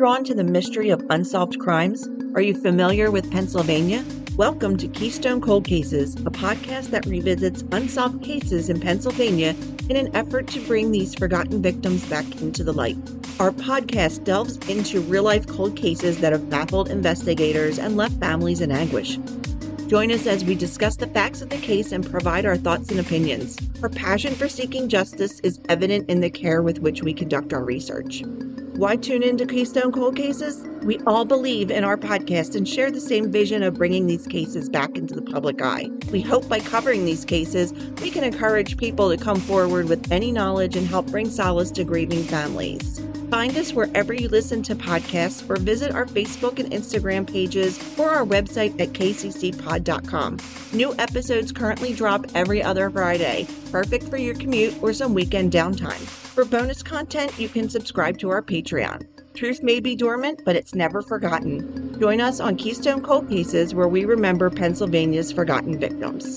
drawn to the mystery of unsolved crimes? Are you familiar with Pennsylvania? Welcome to Keystone Cold Cases, a podcast that revisits unsolved cases in Pennsylvania in an effort to bring these forgotten victims back into the light. Our podcast delves into real-life cold cases that have baffled investigators and left families in anguish. Join us as we discuss the facts of the case and provide our thoughts and opinions. Our passion for seeking justice is evident in the care with which we conduct our research. Why tune into Keystone Cold Cases? We all believe in our podcast and share the same vision of bringing these cases back into the public eye. We hope by covering these cases, we can encourage people to come forward with any knowledge and help bring solace to grieving families. Find us wherever you listen to podcasts or visit our Facebook and Instagram pages or our website at kccpod.com. New episodes currently drop every other Friday, perfect for your commute or some weekend downtime. For bonus content, you can subscribe to our Patreon. Truth may be dormant, but it's never forgotten. Join us on Keystone Cold Cases, where we remember Pennsylvania's forgotten victims.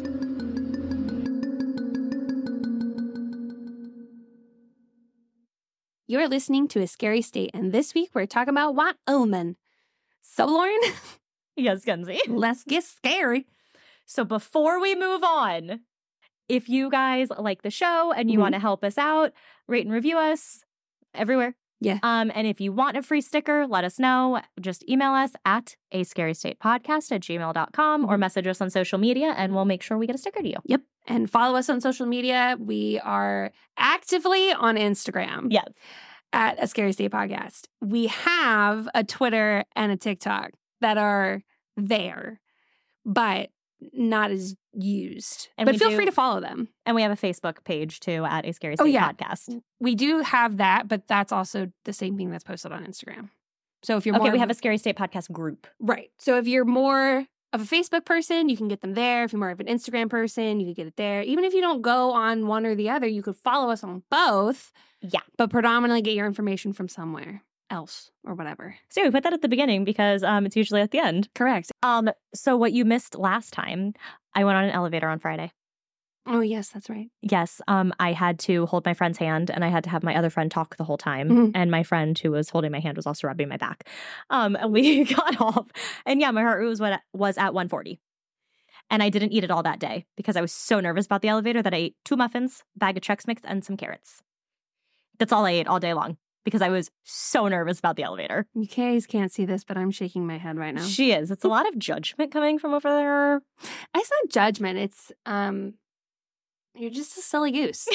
You're listening to A Scary State, and this week we're talking about Wyoming. So, Lauren? Yes, Kenzie. Let's get scary. So before we move on, if you guys like the show and you want to help us out, rate and review us everywhere. Yeah. And if you want a free sticker, let us know. Just email us at ascarystatepodcast@gmail.com or message us on social media and we'll make sure we get a sticker to you. Yep. And follow us on social media. We are actively on Instagram. Yes. At A Scary State Podcast. We have a Twitter and a TikTok that are there, but not as used. And but feel free to follow them. And we have a Facebook page too at A Scary State Podcast. We do have that, but that's also the same thing that's posted on Instagram. So if you're we have a Scary State Podcast group. Right. So if you're more of a Facebook person, you can get them there. If you're more of an Instagram person, you can get it there. Even if you don't go on one or the other, you could follow us on both. Yeah. But predominantly get your information from somewhere else or whatever. So we put that at the beginning because it's usually at the end. Correct. So what you missed last time, I went on an elevator on Friday. Oh, yes, that's right. Yes. I had to hold my friend's hand and I had to have my other friend talk the whole time. And my friend who was holding my hand was also rubbing my back. And we got off. And yeah, my heart rate was at 140. And I didn't eat it all that day because I was so nervous about the elevator that I ate 2 muffins, bag of Chex Mix, and some carrots. That's all I ate all day long because I was so nervous about the elevator. You guys can't see this, but I'm shaking my head right now. She is. It's a lot of judgment coming from over there. It's not judgment. It's, you're just a silly goose.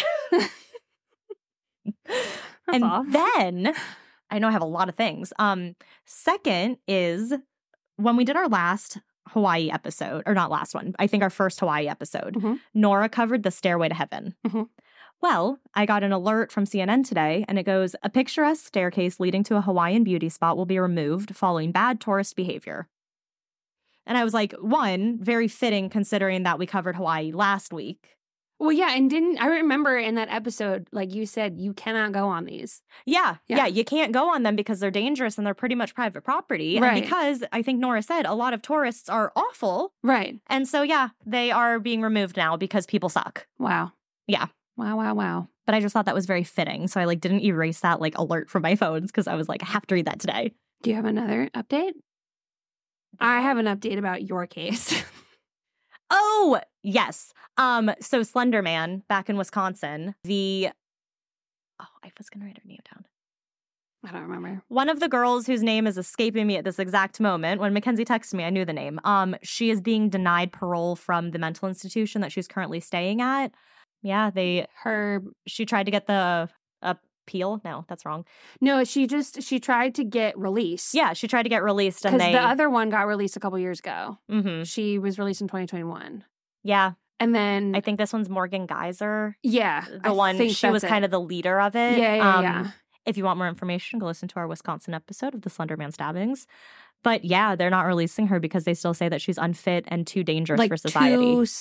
And then, I know I have a lot of things. Second is when we did our last Hawaii episode, or not last one, I think our first Hawaii episode, Nora covered the Stairway to Heaven. Well, I got an alert from CNN today, and it goes, a picturesque staircase leading to a Hawaiian beauty spot will be removed following bad tourist behavior. And I was like, one, very fitting considering that we covered Hawaii last week. Well, yeah, and I remember in that episode, like you said, you cannot go on these. Yeah, you can't go on them because they're dangerous and they're pretty much private property. Right. And because, I think Nora said, a lot of tourists are awful. Right. And so, yeah, they are being removed now because people suck. Wow. Yeah. Wow. But I just thought that was very fitting. So I didn't erase that alert from my phones because I was like, I have to read that today. Do you have another update? I have an update about your case. Oh, yes. So Slender Man back in Wisconsin, I was going to write her name down. I don't remember. One of the girls whose name is escaping me at this exact moment, when Mackenzie texted me, I knew the name. She is being denied parole from the mental institution that she's currently staying at. Yeah, she tried to get the appeal. No, that's wrong. No, she tried to get released. Yeah, she tried to get released. Because the other one got released a couple years ago. Mm-hmm. She was released in 2021. Yeah. And then I think this one's Morgan Geyser. Yeah. She was kind of the leader of it. Yeah. If you want more information, go listen to our Wisconsin episode of the Slender Man stabbings. But yeah, they're not releasing her because they still say that she's unfit and too dangerous for society. 2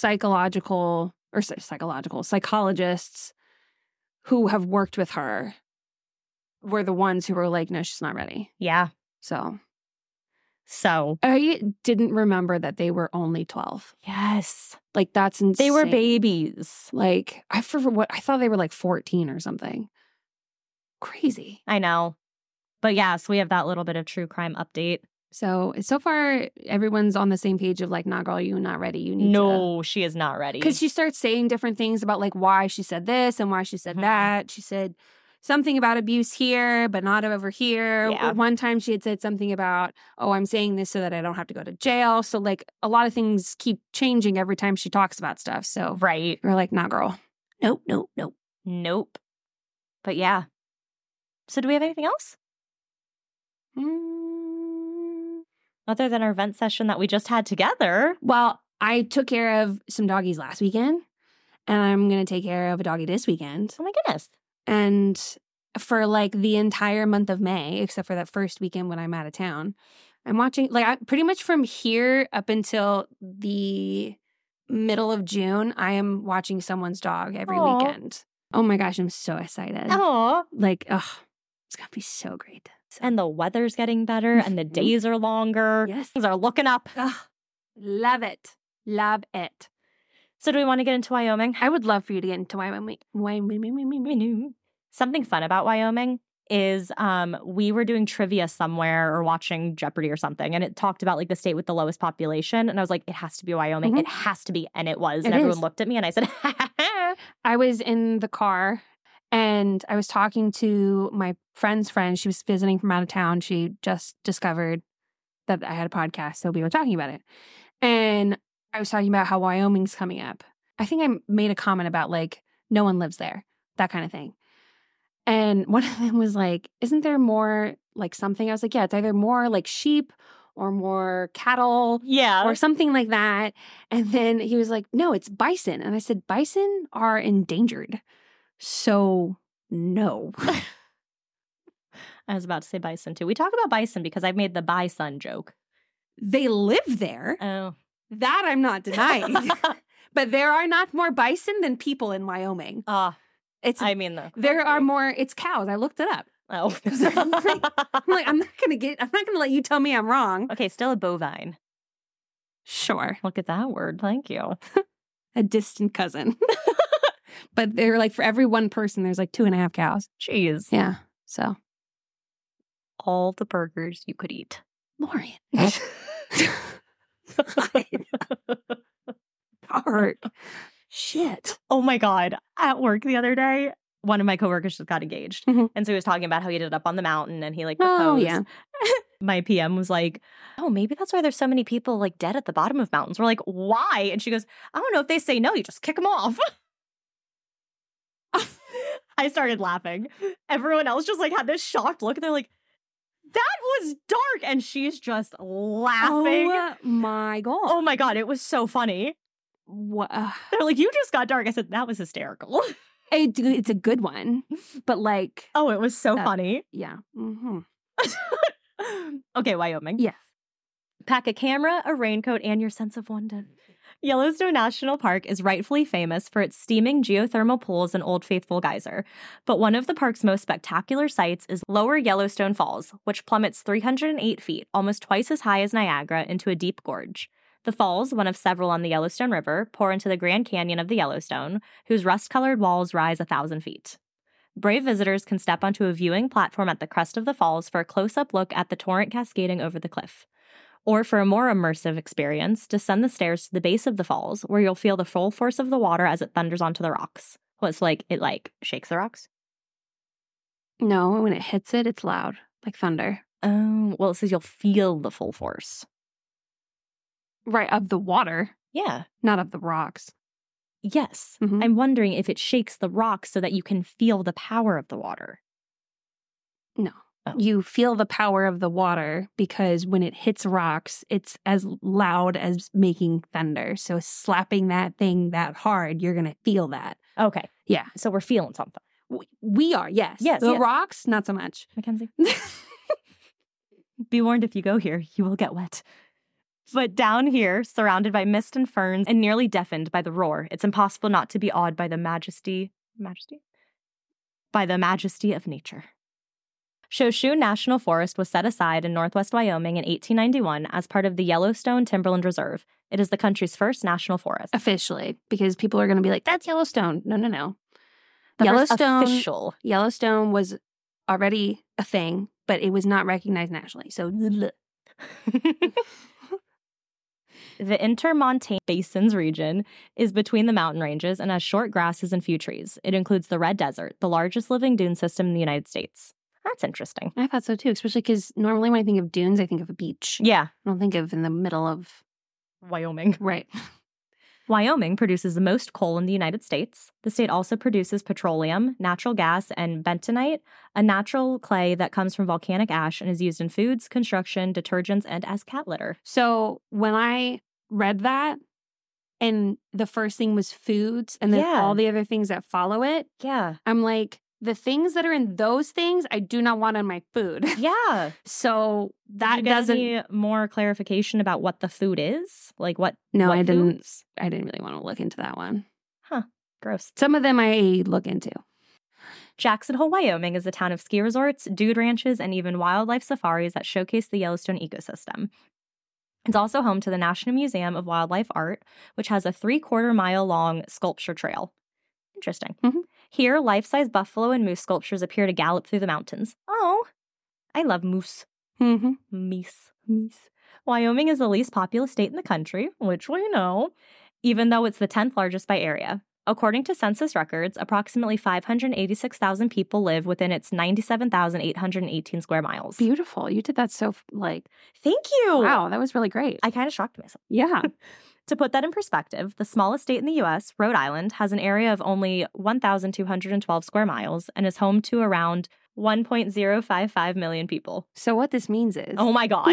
psychologists who have worked with her were the ones who were like, no, she's not ready. Yeah. So I didn't remember that they were only 12. Yes. That's insane. They were babies. I thought they were 14 or something. Crazy. I know. But yeah, so we have that little bit of true crime update. So far, everyone's on the same page of like, nah, girl, you're not ready. You need No, she is not ready. Because she starts saying different things about like why she said this and why she said that. She said something about abuse here, but not over here. Yeah. One time she had said something about, oh, I'm saying this so that I don't have to go to jail. So like a lot of things keep changing every time she talks about stuff. So Right. we're like, nah, girl. Nope. Nope. But yeah. So do we have anything else? Other than our vent session that we just had together. Well, I took care of some doggies last weekend, and I'm going to take care of a doggie this weekend. Oh my goodness. And for like the entire month of May, except for that first weekend when I'm out of town, I'm watching like pretty much from here up until the middle of June, I am watching someone's dog every weekend. Oh my gosh, I'm so excited. Oh. Like, it's going to be so great. And the weather's getting better and the days are longer. Yes. Things are looking up. Love it. Love it. So do we want to get into Wyoming? I would love for you to get into Wyoming. Something fun about Wyoming is we were doing trivia somewhere or watching Jeopardy or something, and it talked about like the state with the lowest population. And I was like, it has to be Wyoming. It has to be. And it was. And everyone looked at me and I said, I was in the car and I was talking to my friend's friend. She was visiting from out of town. She just discovered that I had a podcast. So we were talking about it. And I was talking about how Wyoming's coming up. I think I made a comment about like, no one lives there, that kind of thing. And one of them was like, isn't there more like something? I was like, yeah, it's either more like sheep or more cattle or something like that. And then he was like, no, it's bison. And I said, bison are endangered. So no. I was about to say bison too. We talk about bison because I've made the bison joke. They live there. Oh. That I'm not denying. But there are not more bison than people in Wyoming. There are more, it's cows. I looked it up. Oh. I'm not gonna let you tell me I'm wrong. Okay, still a bovine. Sure. Look at that word. Thank you. A distant cousin. But they're like, for every one person, there's like 2.5 cows. Jeez. Yeah. So. All the burgers you could eat. Lorian. Dark. Shit. Oh my God. At work the other day, one of my coworkers just got engaged. And so he was talking about how he ended up on the mountain and he like proposed. Oh, yeah. My PM was like, oh, maybe that's why there's so many people like dead at the bottom of mountains. We're like, why? And she goes, I don't know. If they say no, you just kick them off. I started laughing. Everyone else just like had this shocked look and they're like, that was dark. And she's just laughing. Oh my God. Oh my God. It was so funny. What? They're like, you just got dark. I said, that was hysterical. It's a good one. But like. Oh, it was so funny. Yeah. Mm-hmm. Okay, Wyoming. Yes. Pack a camera, a raincoat, and your sense of wonder. Yellowstone National Park is rightfully famous for its steaming geothermal pools and Old Faithful Geyser. But one of the park's most spectacular sights is Lower Yellowstone Falls, which plummets 308 feet, almost twice as high as Niagara, into a deep gorge. The falls, one of several on the Yellowstone River, pour into the Grand Canyon of the Yellowstone, whose rust-colored walls rise 1,000 feet. Brave visitors can step onto a viewing platform at the crest of the falls for a close-up look at the torrent cascading over the cliff. Or for a more immersive experience, descend the stairs to the base of the falls, where you'll feel the full force of the water as it thunders onto the rocks. Well, it's like, it shakes the rocks? No, when it hits it, it's loud, like thunder. Oh, well, it says you'll feel the full force. Right, of the water. Yeah. Not of the rocks. Yes. Mm-hmm. I'm wondering if it shakes the rocks so that you can feel the power of the water. No. Oh. You feel the power of the water because when it hits rocks, it's as loud as making thunder. So slapping that thing that hard, you're going to feel that. Okay. Yeah. So we're feeling something. We are, yes. Yes. The rocks, not so much. Mackenzie. Be warned, if you go here, you will get wet. But down here, surrounded by mist and ferns and nearly deafened by the roar, it's impossible not to be awed by the majesty of nature. Shoshone National Forest was set aside in northwest Wyoming in 1891 as part of the Yellowstone Timberland Reserve. It is the country's first national forest. Officially, because people are going to be like, that's Yellowstone. No. Yellowstone was already a thing, but it was not recognized nationally. So, The Intermontane Basins region is between the mountain ranges and has short grasses and few trees. It includes the Red Desert, the largest living dune system in the United States. That's interesting. I thought so too, especially because normally when I think of dunes, I think of a beach. Yeah. I don't think of in the middle of Wyoming. Right. Wyoming produces the most coal in the United States. The state also produces petroleum, natural gas, and bentonite, a natural clay that comes from volcanic ash and is used in foods, construction, detergents, and as cat litter. So when I read that, and the first thing was foods, and then all the other things that follow it, I'm like, the things that are in those things, I do not want in my food. Yeah. So that doesn't need more clarification about what the food is? Like what? No, what I didn't. foods? I didn't really want to look into that one. Huh. Gross. Some of them I look into. Jackson Hole, Wyoming is a town of ski resorts, dude ranches, and even wildlife safaris that showcase the Yellowstone ecosystem. It's also home to the National Museum of Wildlife Art, which has a 3/4-mile-long sculpture trail. Interesting. Mm-hmm. Here, life-size buffalo and moose sculptures appear to gallop through the mountains. Oh, I love moose. Mm-hmm. Meese. Wyoming is the least populous state in the country, which we know, even though it's the 10th largest by area. According to census records, approximately 586,000 people live within its 97,818 square miles. Beautiful. You did that so, Thank you. Wow, that was really great. I kind of shocked myself. Yeah. To put that in perspective, the smallest state in the U.S., Rhode Island, has an area of only 1,212 square miles and is home to around 1.055 million people. So what this means is... Oh my God.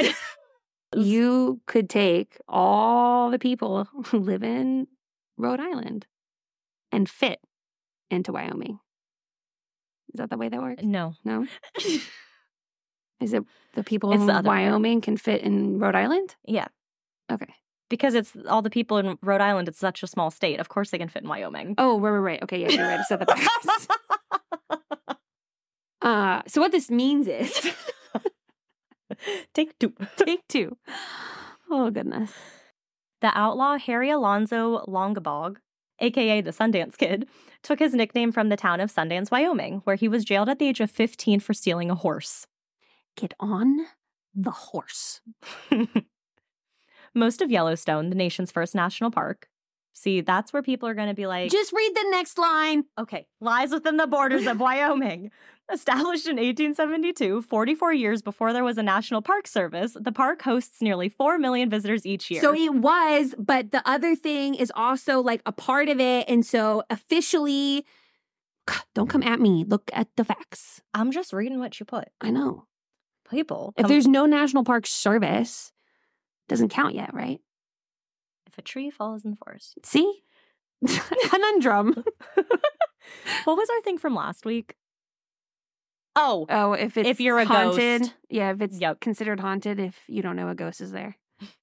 You could take all the people who live in Rhode Island and fit into Wyoming. Is that the way that works? No. No? Is it the people It's in the other way. Wyoming can fit in Rhode Island? Yeah. Okay. Because it's all the people in Rhode Island, it's such a small state. Of course they can fit in Wyoming. Oh, right. Okay, yeah, you're right. I said that backwards. So what this means is... Take two. Oh, goodness. The outlaw Harry Alonzo Longabog, a.k.a. the Sundance Kid, took his nickname from the town of Sundance, Wyoming, where he was jailed at the age of 15 for stealing a horse. Get on the horse. Most of Yellowstone, the nation's first national park. See, that's where people are going to be like... Just read the next line. Okay. Lies within the borders of Wyoming. Established in 1872, 44 years before there was a National Park Service, the park hosts nearly 4 million visitors each year. So it was, but the other thing is also like a part of it. And so officially, don't come at me. Look at the facts. I'm just reading what you put. I know. People. If there's no National Park Service, doesn't count yet, right? If a tree falls in the forest. See? Conundrum. What was our thing from last week? Oh, if you're a haunted. ghost. Yeah, if it's considered haunted, if you don't know a ghost is there.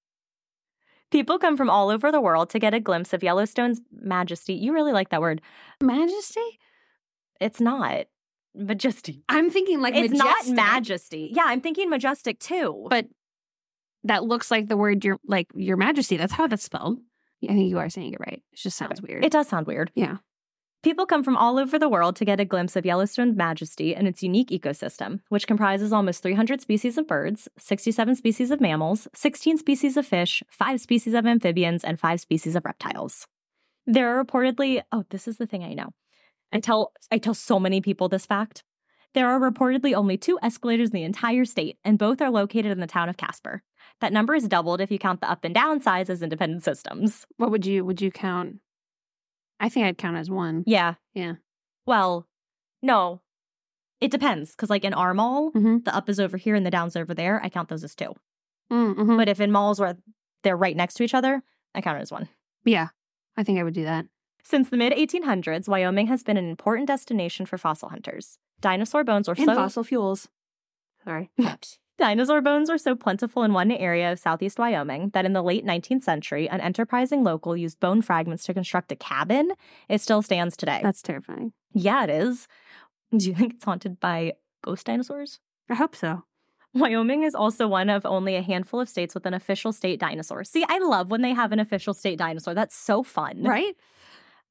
People come from all over the world to get a glimpse of Yellowstone's majesty. You really like that word. Majesty? It's not. Majesty. I'm thinking like it's majestic. Not majesty. Yeah, I'm thinking majestic too. But that looks like the word your majesty. That's how that's spelled. I think you are saying it right. It just sounds weird. It does sound weird. Yeah. People come from all over the world to get a glimpse of Yellowstone's majesty and its unique ecosystem, which comprises almost 300 species of birds, 67 species of mammals, 16 species of fish, 5 species of amphibians, and 5 species of reptiles. There are reportedly, this is the thing I know. I tell so many people this fact. There are reportedly only 2 escalators in the entire state, and both are located in the town of Casper. That number is doubled if you count the up and down sides as independent systems. What would you count? I think I'd count as 1. Yeah. Yeah. Well, no. It depends, because like in our mall, the up is over here and the down's over there. I count those as 2. Mm-hmm. But if in malls where they're right next to each other, I count it as 1. Yeah, I think I would do that. Since the mid-1800s, Wyoming has been an important destination for fossil hunters. Dinosaur bones are and fossil fuels. Sorry. Dinosaur bones are so plentiful in one area of southeast Wyoming that in the late 19th century, an enterprising local used bone fragments to construct a cabin. It still stands today. That's terrifying. Yeah, it is. Do you think it's haunted by ghost dinosaurs? I hope so. Wyoming is also one of only a handful of states with an official state dinosaur. See, I love when they have an official state dinosaur. That's so fun. Right?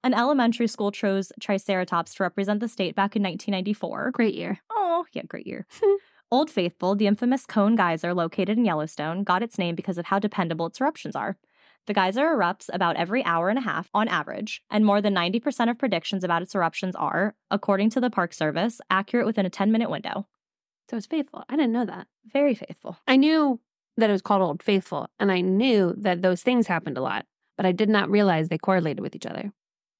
An elementary school chose Triceratops to represent the state back in 1994. Great year. Oh, yeah, great year. Old Faithful, the infamous cone geyser located in Yellowstone, got its name because of how dependable its eruptions are. The geyser erupts about every hour and a half on average, and more than 90% of predictions about its eruptions are, according to the Park Service, accurate within a 10-minute window. So it's faithful. I didn't know that. Very faithful. I knew that it was called Old Faithful, and I knew that those things happened a lot, but I did not realize they correlated with each other.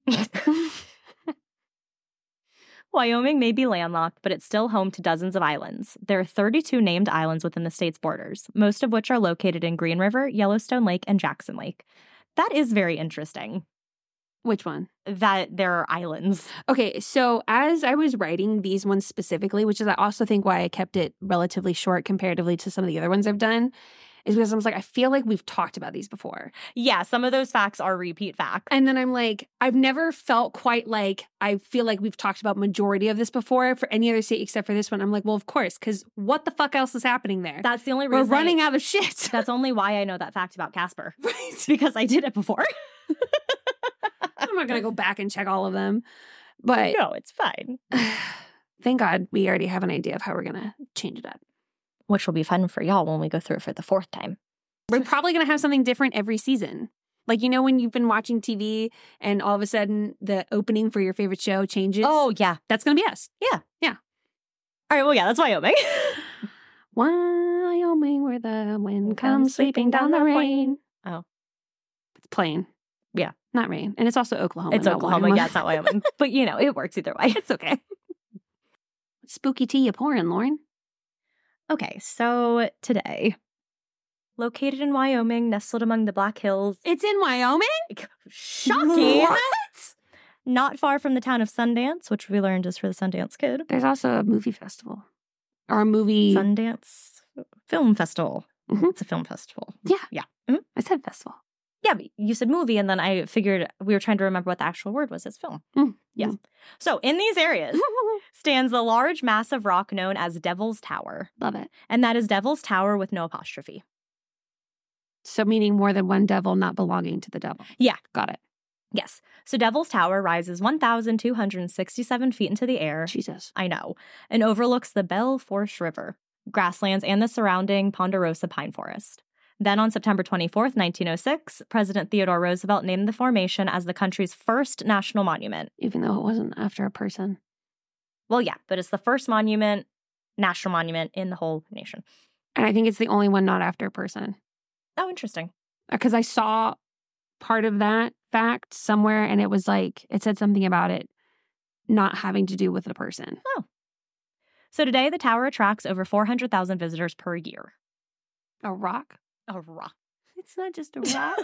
Wyoming may be landlocked, but it's still home to dozens of islands. There are 32 named islands within the state's borders, most of which are located in Green River, Yellowstone Lake, and Jackson Lake. That is very interesting. Which one? That there are islands. Okay, so as I was writing these ones specifically, which is I also think why I kept it relatively short comparatively to some of the other ones I've done, is because I was like, I feel like we've talked about these before. Yeah, some of those facts are repeat facts. And then I'm like, I've never felt quite like I feel like we've talked about majority of this before for any other state except for this one. I'm like, well, of course, because what the fuck else is happening there? That's the only reason. We're running out of shit. That's only why I know that fact about Casper. Right. Because I did it before. I'm not going to go back and check all of them. But no, it's fine. Thank God we already have an idea of how we're going to change it up. Which will be fun for y'all when we go through it for the fourth time. We're probably going to have something different every season. Like, you know, when you've been watching TV and all of a sudden the opening for your favorite show changes? Oh, yeah. That's going to be us. Yeah. Yeah. All right, well, yeah, that's Wyoming. Wyoming, where the wind comes sweeping down the rain. Oh. It's plain. Yeah. Not rain. And it's also Oklahoma. It's Oklahoma. Yeah, it's not Wyoming. But, you know, it works either way. It's okay. Spooky tea you pouring, Lauren? Okay, so today, located in Wyoming, nestled among the Black Hills. It's in Wyoming? Shocking! What? Not far from the town of Sundance, which we learned is for the Sundance Kid. There's also a movie festival. Or a movie... Sundance Film Festival. Mm-hmm. It's a film festival. Yeah. Yeah. Mm-hmm. I said festival. Yeah, but you said movie, and then I figured we were trying to remember what the actual word was. It's film. Mm-hmm. Yes. So in these areas stands the large mass of rock known as Devil's Tower. Love it. And that is Devil's Tower with no apostrophe. So meaning more than one devil not belonging to the devil. Yeah. Got it. Yes. So Devil's Tower rises 1,267 feet into the air. Jesus. I know. And overlooks the Belle Fourche River, grasslands, and the surrounding Ponderosa pine forest. Then on September 24th, 1906, President Theodore Roosevelt named the formation as the country's first national monument. Even though it wasn't after a person. Well, yeah, but it's the first monument, national monument in the whole nation. And I think it's the only one not after a person. Oh, interesting. Because I saw part of that fact somewhere and it was like, it said something about it not having to do with a person. Oh. So today, the tower attracts over 400,000 visitors per year. A rock? A rock. It's not just a rock.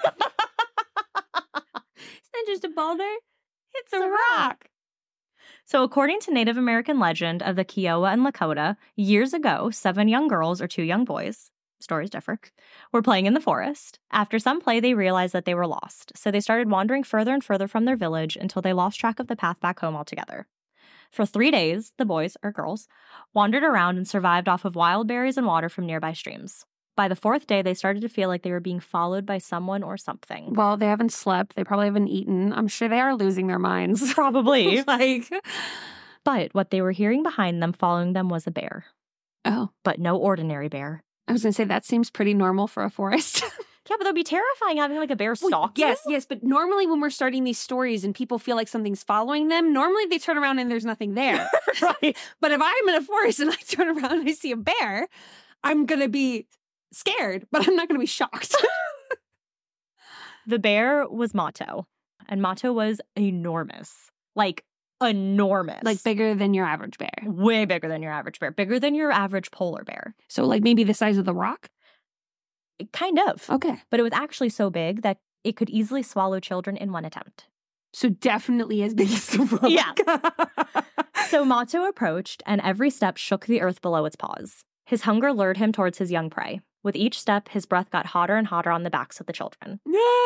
It's not just a boulder. It's a rock. So according to Native American legend of the Kiowa and Lakota, years ago, 7 young girls or 2 young boys, stories differ, were playing in the forest. After some play, they realized that they were lost. So they started wandering further and further from their village until they lost track of the path back home altogether. For 3 days, the boys, or girls, wandered around and survived off of wild berries and water from nearby streams. By the 4th day, they started to feel like they were being followed by someone or something. Well, they haven't slept. They probably haven't eaten. I'm sure they are losing their minds. Probably. Like, but what they were hearing behind them, following them, was a bear. Oh. But no ordinary bear. I was going to say, that seems pretty normal for a forest. Yeah, but that'd be terrifying having like a bear stalk you. Yes. But normally when we're starting these stories and people feel like something's following them, normally they turn around and there's nothing there. Right. But if I'm in a forest and I turn around and I see a bear, I'm going to be scared, but I'm not going to be shocked. The bear was Mato, and Mato was enormous. Like, enormous. Like bigger than your average bear. Way bigger than your average bear. Bigger than your average polar bear. So like maybe the size of the rock? Kind of. Okay. But it was actually so big that it could easily swallow children in one attempt. So definitely as big as the rock. Yeah. So Mato approached, and every step shook the earth below its paws. His hunger lured him towards his young prey. With each step, his breath got hotter and hotter on the backs of the children.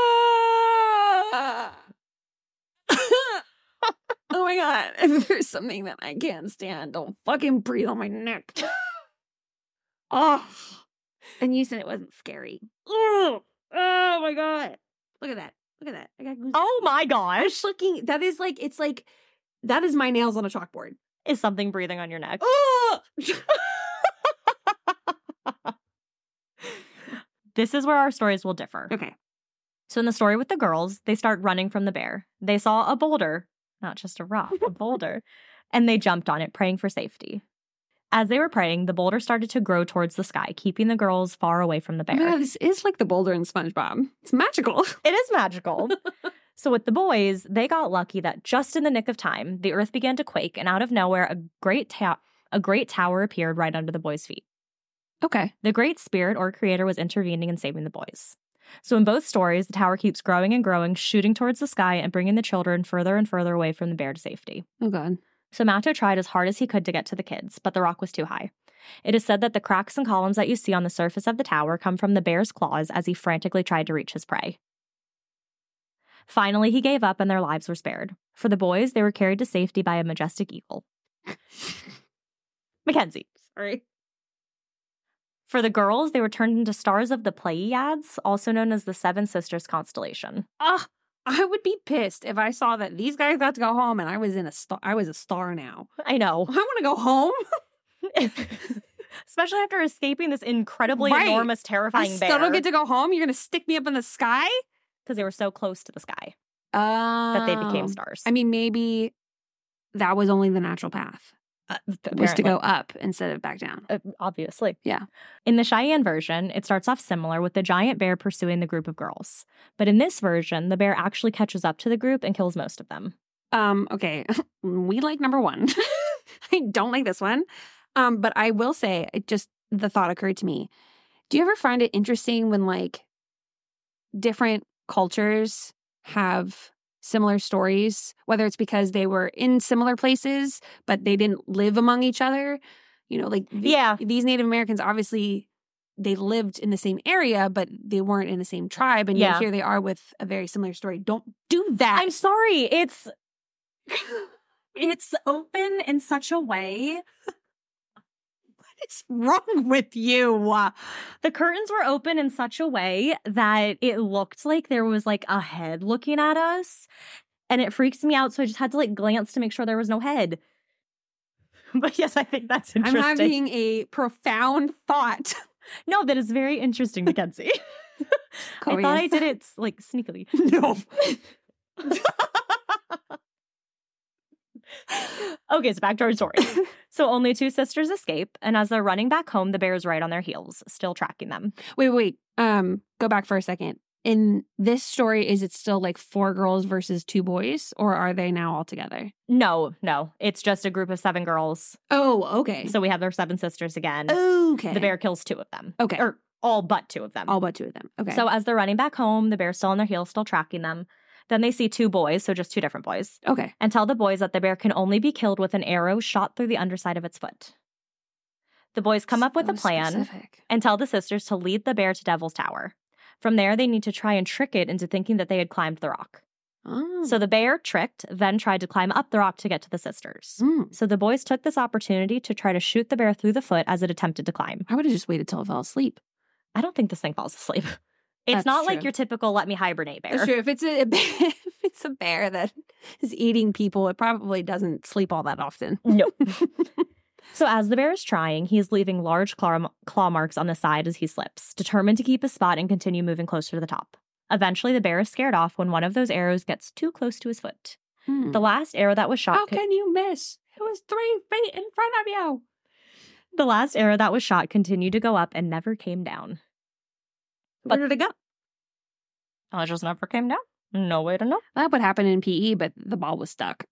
Oh my God. If there's something that I can't stand, don't fucking breathe on my neck. Oh. And you said it wasn't scary. Oh my God. Look at that. Look at that. I got goosebumps. Oh my gosh. Looking, that is like, it's like, that is my nails on a chalkboard. Is something breathing on your neck? Oh! This is where our stories will differ. Okay. So in the story with the girls, they start running from the bear. They saw a boulder, not just a rock, a boulder, and they jumped on it, praying for safety. As they were praying, the boulder started to grow towards the sky, keeping the girls far away from the bear. Oh my God, this is like the boulder in SpongeBob. It's magical. It is magical. So with the boys, they got lucky that just in the nick of time, the earth began to quake, and out of nowhere, a great tower appeared right under the boys' feet. Okay. The Great Spirit or Creator was intervening and saving the boys. So in both stories, the tower keeps growing and growing, shooting towards the sky and bringing the children further and further away from the bear to safety. Oh, God. So Matto tried as hard as he could to get to the kids, but the rock was too high. It is said that the cracks and columns that you see on the surface of the tower come from the bear's claws as he frantically tried to reach his prey. Finally, he gave up and their lives were spared. For the boys, they were carried to safety by a majestic eagle. Mackenzie. Sorry. For the girls, they were turned into stars of the Pleiades, also known as the Seven Sisters constellation. I would be pissed if I saw that these guys got to go home and I was a star now. I know. I want to go home. Especially after escaping this incredibly enormous, terrifying bear. I still don't get to go home? You're going to stick me up in the sky? Because they were so close to the sky that they became stars. I mean, maybe that was only the natural path. Was to go up instead of back down. Obviously. Yeah. In the Cheyenne version, it starts off similar with the giant bear pursuing the group of girls. But in this version, the bear actually catches up to the group and kills most of them. Okay. We like number one. I don't like this one. But I will say, the thought occurred to me. Do you ever find it interesting when like different cultures have similar stories, whether it's because they were in similar places, but they didn't live among each other? You know, like these Native Americans, obviously they lived in the same area, but they weren't in the same tribe. And yet here they are with a very similar story. Don't do that. I'm sorry. It's open in such a way. What is wrong with you? The curtains were open in such a way that it looked like there was like a head looking at us. And it freaks me out. So I just had to like glance to make sure there was no head. But yes, I think that's interesting. I'm having a profound thought. No, that is very interesting, Mackenzie. I thought I did it like sneakily. No. Okay, so back to our story. So only two sisters escape, and as they're running back home, the bear's right on their heels, still tracking them. Wait. Go back for a second. In this story, is it still like 4 girls versus 2 boys, or are they now all together? No. It's just a group of 7 girls. Oh, okay. So we have their 7 sisters again. Okay. The bear kills 2 of them. Okay. Or all but 2 of them. All but 2 of them. Okay. So as they're running back home, the bear's still on their heels, still tracking them. Then they see 2 boys, so just 2 different boys. Okay. And tell the boys that the bear can only be killed with an arrow shot through the underside of its foot. The boys come up with a plan and tell the sisters to lead the bear to Devil's Tower. From there, they need to try and trick it into thinking that they had climbed the rock. Oh. So the bear, tricked, then tried to climb up the rock to get to the sisters. So the boys took this opportunity to try to shoot the bear through the foot as it attempted to climb. I would have just waited till it fell asleep. I don't think this thing falls asleep. It's That's not true. like your typical let me hibernate bear. That's true. If it's a bear that is eating people, it probably doesn't sleep all that often. No. So as the bear is trying, he is leaving large claw marks on the side as he slips, determined to keep his spot and continue moving closer to the top. Eventually, the bear is scared off when one of those arrows gets too close to his foot. The last arrow that was shot... How can you miss? It was 3 feet in front of you. The last arrow that was shot continued to go up and never came down. Where did it go? Oh, it just never came down? No way to know. That would happen in PE, but the ball was stuck.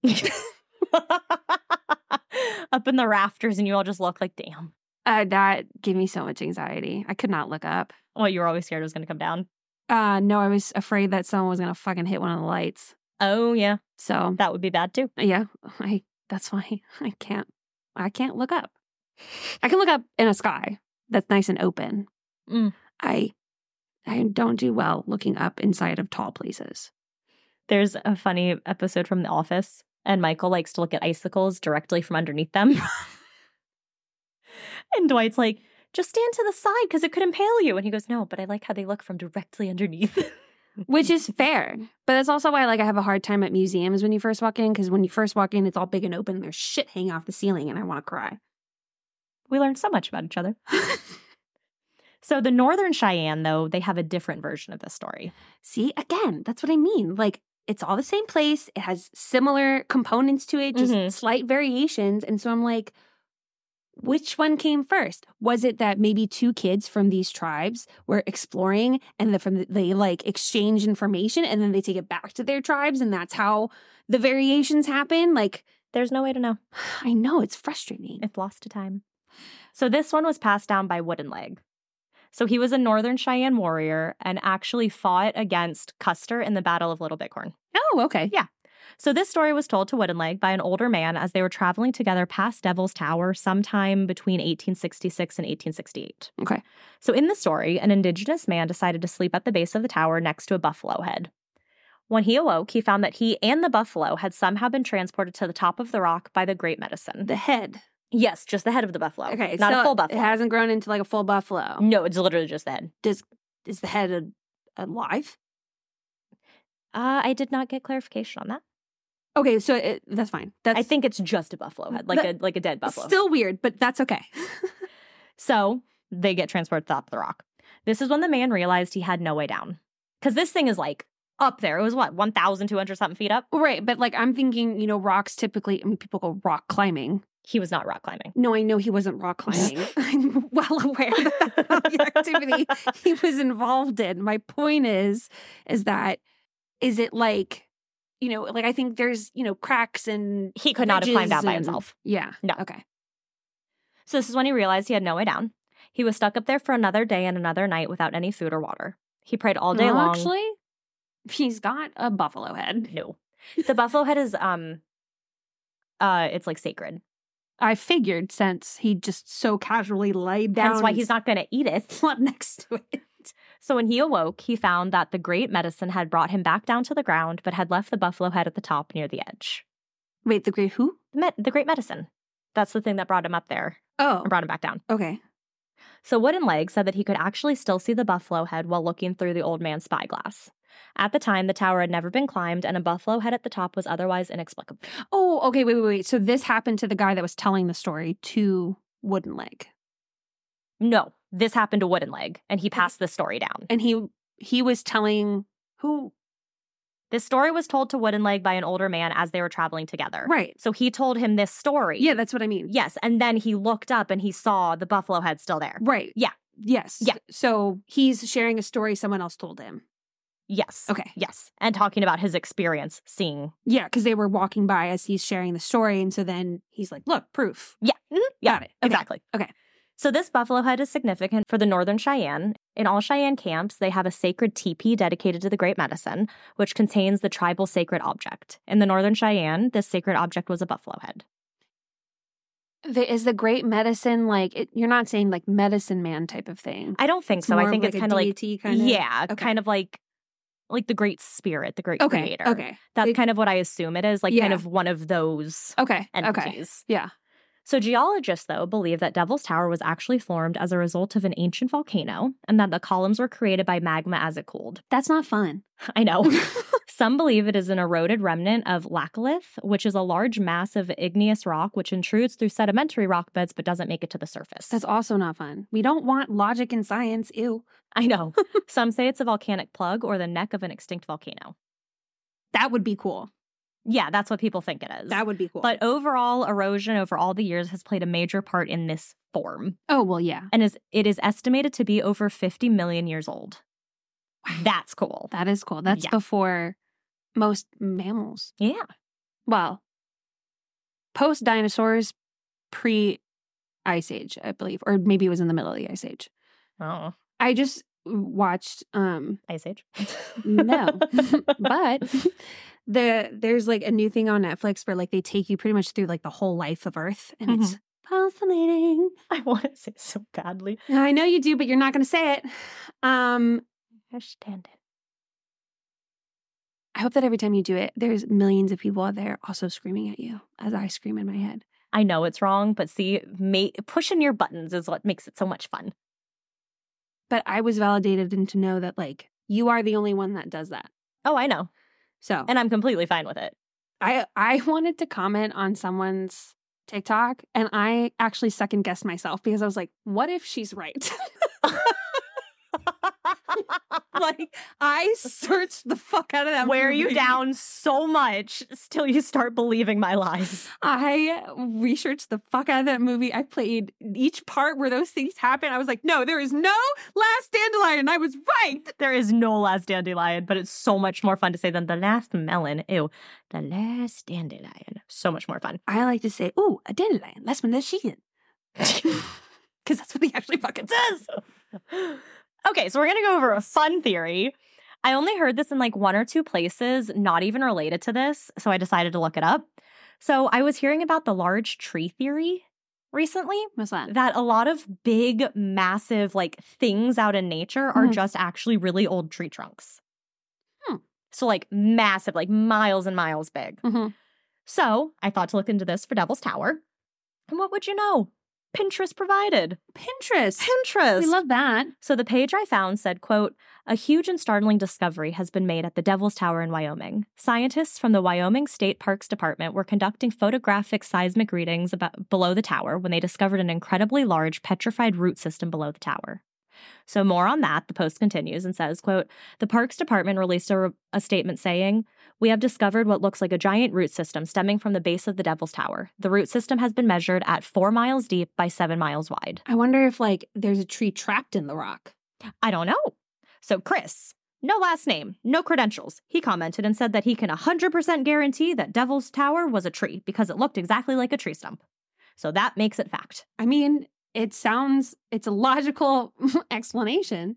Up in the rafters, and you all just look like, damn. That gave me so much anxiety. I could not look up. Well, you were always scared it was going to come down. No, I was afraid that someone was going to fucking hit one of the lights. Oh, yeah. So that would be bad, too. Yeah. That's why I can't look up. I can look up in a sky that's nice and open. I don't do well looking up inside of tall places. There's a funny episode from The Office, and Michael likes to look at icicles directly from underneath them. And Dwight's like, just stand to the side because it could impale you. And he goes, no, but I like how they look from directly underneath. Which is fair. But that's also why, like, I have a hard time at museums when you first walk in, because when you first walk in, it's all big and open, and there's shit hanging off the ceiling, and I want to cry. We learned so much about each other. So the Northern Cheyenne, though, they have a different version of this story. See, again, that's what I mean. Like, it's all the same place. It has similar components to it, just slight variations. And so I'm like, which one came first? Was it that maybe two kids from these tribes were exploring and they like exchange information and then they take it back to their tribes and that's how the variations happen? Like, there's no way to know. I know, it's frustrating. It's lost to time. So this one was passed down by Wooden Leg. So he was a Northern Cheyenne warrior and actually fought against Custer in the Battle of Little Bighorn. Oh, okay. Yeah. So this story was told to Wooden Leg by an older man as they were traveling together past Devil's Tower sometime between 1866 and 1868. Okay. So in the story, an indigenous man decided to sleep at the base of the tower next to a buffalo head. When he awoke, he found that he and the buffalo had somehow been transported to the top of the rock by the Great Medicine. The head. Yes, just the head of the buffalo. Okay. Not a full buffalo. It hasn't grown into like a full buffalo. No, it's literally just the head. Is the head alive? I did not get clarification on that. Okay, so that's fine. I think it's just a buffalo head, like a dead buffalo. Still weird, but that's okay. So they get transported to the top of the rock. This is when the man realized he had no way down. Because this thing is like up there. It was what, 1,200 something feet up? Right, but like I'm thinking, rocks typically, people go rock climbing. He was not rock climbing. No, I know he wasn't rock climbing. I'm well aware that that's not the activity he was involved in. My point is that, is it like, like I think there's, cracks and he could not have climbed out by himself. Yeah. No. Okay. So this is when he realized he had no way down. He was stuck up there for another day and another night without any food or water. He prayed all day long. Actually, he's got a buffalo head. No. The buffalo head is, it's like sacred. I figured since he just so casually laid down. That's why he's not going to eat it. Slept next to it. So when he awoke, he found that the Great Medicine had brought him back down to the ground, but had left the buffalo head at the top near the edge. Wait, the Great who? The Great Medicine. That's the thing that brought him up there. Oh. And brought him back down. Okay. So Wooden Leg said that he could actually still see the buffalo head while looking through the old man's spyglass. At the time, the tower had never been climbed, and a buffalo head at the top was otherwise inexplicable. Oh, okay, wait. So this happened to the guy that was telling the story to Wooden Leg? No, this happened to Wooden Leg, and he passed the story down. And he was telling who? This story was told to Wooden Leg by an older man as they were traveling together. Right. So he told him this story. Yeah, that's what I mean. Yes, and then he looked up and he saw the buffalo head still there. Right. Yeah. Yes. Yeah. So he's sharing a story someone else told him. Yes. Okay. Yes. And talking about his experience seeing. Yeah, because they were walking by as he's sharing the story. And so then he's like, look, proof. Yeah. Yeah. Got it. Okay. Exactly. Okay. So this buffalo head is significant for the Northern Cheyenne. In all Cheyenne camps, they have a sacred teepee dedicated to the Great Medicine, which contains the tribal sacred object. In the Northern Cheyenne, this sacred object was a buffalo head. Is the Great Medicine like, you're not saying like medicine man type of thing? I don't think so. I think it's kind of like, yeah, okay. kind of like the Great Spirit, the Great Creator. Okay. That's kind of what I assume it is, like kind of one of those entities. Yeah. So geologists, though, believe that Devil's Tower was actually formed as a result of an ancient volcano and that the columns were created by magma as it cooled. That's not fun. I know. Some believe it is an eroded remnant of laccolith, which is a large mass of igneous rock which intrudes through sedimentary rock beds but doesn't make it to the surface. That's also not fun. We don't want logic and science. Ew. I know. Some say it's a volcanic plug or the neck of an extinct volcano. That would be cool. Yeah, that's what people think it is. That would be cool. But overall, erosion over all the years has played a major part in this form. Oh, well, yeah. And it is estimated to be over 50 million years old. Wow. That's cool. That is cool. That's before most mammals. Yeah. Well, post-dinosaurs, pre-Ice Age, I believe. Or maybe it was in the middle of the Ice Age. Oh. I just watched... Ice Age? No. But... There's like a new thing on Netflix where like they take you pretty much through like the whole life of Earth, and it's fascinating. I want to say it so badly. I know you do, but you're not going to say it. I understand it. I hope that every time you do it, there's millions of people out there also screaming at you as I scream in my head. I know it's wrong, but see, pushing your buttons is what makes it so much fun. But I was validated into know that like you are the only one that does that. Oh, I know. So, And I'm completely fine with it. I wanted to comment on someone's TikTok, and I actually second guessed myself because I was like, what if she's right? Like, I searched the fuck out of that Wear movie. you down so much till you start believing my lies. I researched the fuck out of that movie. I played each part where those things happen. I was like, no, there is no last dandelion. I was right. There is no last dandelion, but it's so much more fun to say than the last melon. Ew, the last dandelion. So much more fun. I like to say, ooh, a dandelion. Last one, she can. Because that's what he actually fucking says. Okay, so we're going to go over a fun theory. I only heard this in like 1 or 2 places, not even related to this, so I decided to look it up. So I was hearing about the large tree theory recently. What's that? That a lot of big, massive, like, things out in nature are just actually really old tree trunks. So, like, massive, like, miles and miles big. So I thought to look into this for Devil's Tower. And what would you know? Pinterest provided. Pinterest. Pinterest. We love that. So the page I found said, quote, a huge and startling discovery has been made at the Devil's Tower in Wyoming. Scientists from the Wyoming State Parks Department were conducting photographic seismic readings below the tower when they discovered an incredibly large petrified root system below the tower. So more on that, the post continues and says, quote, the Parks Department released a statement saying, we have discovered what looks like a giant root system stemming from the base of the Devil's Tower. The root system has been measured at 4 miles deep by 7 miles wide. I wonder if, like, there's a tree trapped in the rock. I don't know. So Chris, no last name, no credentials. He commented and said that he can 100% guarantee that Devil's Tower was a tree because it looked exactly like a tree stump. So that makes it fact. I mean, it's a logical explanation.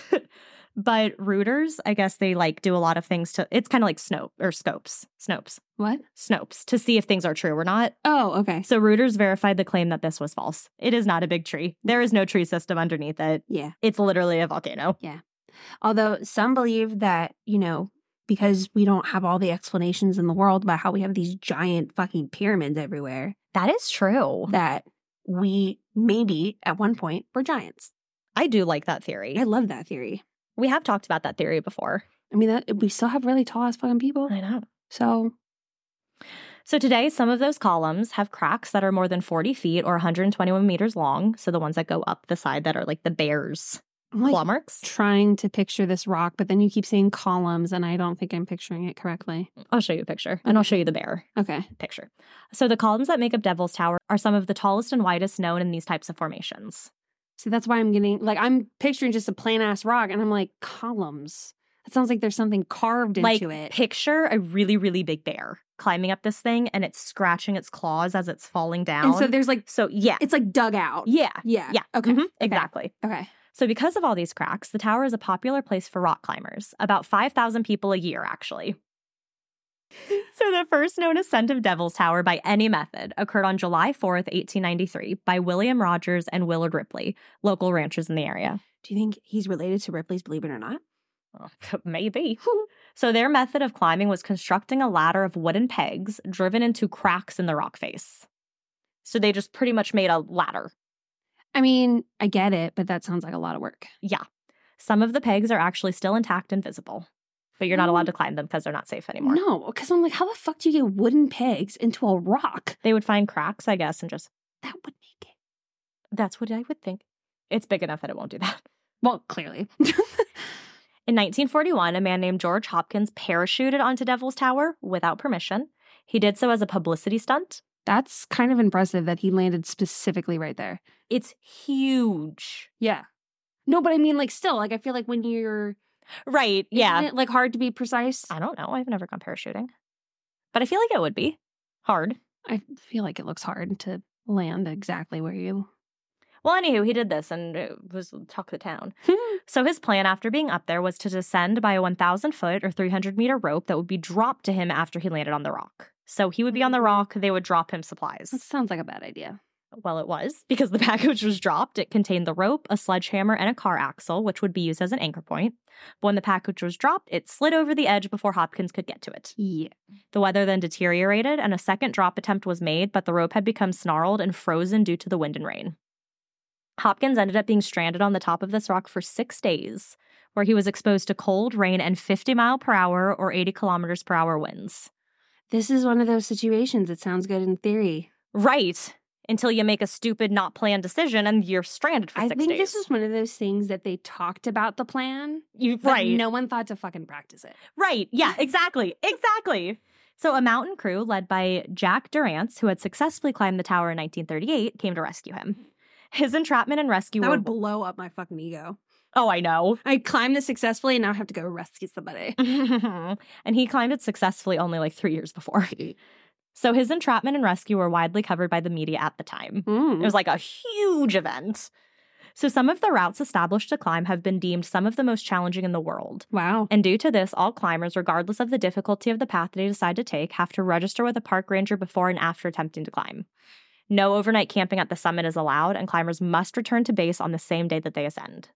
But rooters, I guess they like do a lot of things to, it's kind of like Snopes. What? Snopes, to see if things are true or not. Oh, okay. So rooters verified the claim that this was false. It is not a big tree. There is no tree system underneath it. Yeah. It's literally a volcano. Yeah. Although some believe that, because we don't have all the explanations in the world about how we have these giant fucking pyramids everywhere. That is true. That we maybe at one point were giants. I do like that theory. I love that theory. We have talked about that theory before. I mean, we still have really tall ass fucking people. I know. So today, some of those columns have cracks that are more than 40 feet or 121 meters long. So the ones that go up the side that are like the bear's claw marks. Trying to picture this rock, but then you keep saying columns, and I don't think I'm picturing it correctly. I'll show you a picture, and I'll show you the bear picture. So the columns that make up Devil's Tower are some of the tallest and widest known in these types of formations. So that's why I'm picturing just a plain ass rock, and I'm like, columns. It sounds like there's something carved into it. Picture a really, really big bear climbing up this thing, and it's scratching its claws as it's falling down. And so there's yeah. It's like dug out. Yeah. Yeah. Okay. Mm-hmm. Exactly. Okay. So because of all these cracks, the tower is a popular place for rock climbers. About 5,000 people a year, actually. So the first known ascent of Devil's Tower by any method occurred on July 4th, 1893 by William Rogers and Willard Ripley, local ranchers in the area. Do you think he's related to Ripley's Believe It or Not? Maybe. So their method of climbing was constructing a ladder of wooden pegs driven into cracks in the rock face. So they just pretty much made a ladder. I mean, I get it, but that sounds like a lot of work. Yeah. Some of the pegs are actually still intact and visible. But you're not allowed to climb them because they're not safe anymore. No, because I'm like, how the fuck do you get wooden pegs into a rock? They would find cracks, I guess, and just... That would make it. That's what I would think. It's big enough that it won't do that. Well, clearly. In 1941, a man named George Hopkins parachuted onto Devil's Tower without permission. He did so as a publicity stunt. That's kind of impressive that he landed specifically right there. It's huge. Yeah. No, but I mean, still, I feel like when you're... Right, yeah. Isn't it, hard to be precise? I don't know. I've never gone parachuting. But I feel like it would be hard. I feel like it looks hard to land exactly where you... Well, anywho, he did this, and it was talk of the town. So his plan after being up there was to descend by a 1,000-foot or 300-meter rope that would be dropped to him after he landed on the rock. So he would be on the rock, they would drop him supplies. That sounds like a bad idea. Well, it was, because the package was dropped. It contained the rope, a sledgehammer, and a car axle, which would be used as an anchor point. But when the package was dropped, it slid over the edge before Hopkins could get to it. Yeah. The weather then deteriorated, and a second drop attempt was made, but the rope had become snarled and frozen due to the wind and rain. Hopkins ended up being stranded on the top of this rock for 6 days, where he was exposed to cold, rain, and 50-mile-per-hour or 80-kilometers-per-hour winds. This is one of those situations that sounds good in theory. Right. Until you make a stupid, not planned decision and you're stranded for 6 days. I think this is one of those things that they talked about the plan, right. No one thought to fucking practice it. Right. Yeah, exactly. Exactly. So a mountain crew led by Jack Durrance, who had successfully climbed the tower in 1938, came to rescue him. His entrapment and rescue would blow up my fucking ego. Oh, I know. I climbed this successfully and now I have to go rescue somebody. And he climbed it successfully only like 3 years before. So his entrapment and rescue were widely covered by the media at the time. It was like a huge event. So some of the routes established to climb have been deemed some of the most challenging in the world. Wow. And due to this, all climbers, regardless of the difficulty of the path they decide to take, have to register with a park ranger before and after attempting to climb. No overnight camping at the summit is allowed, and climbers must return to base on the same day that they ascend.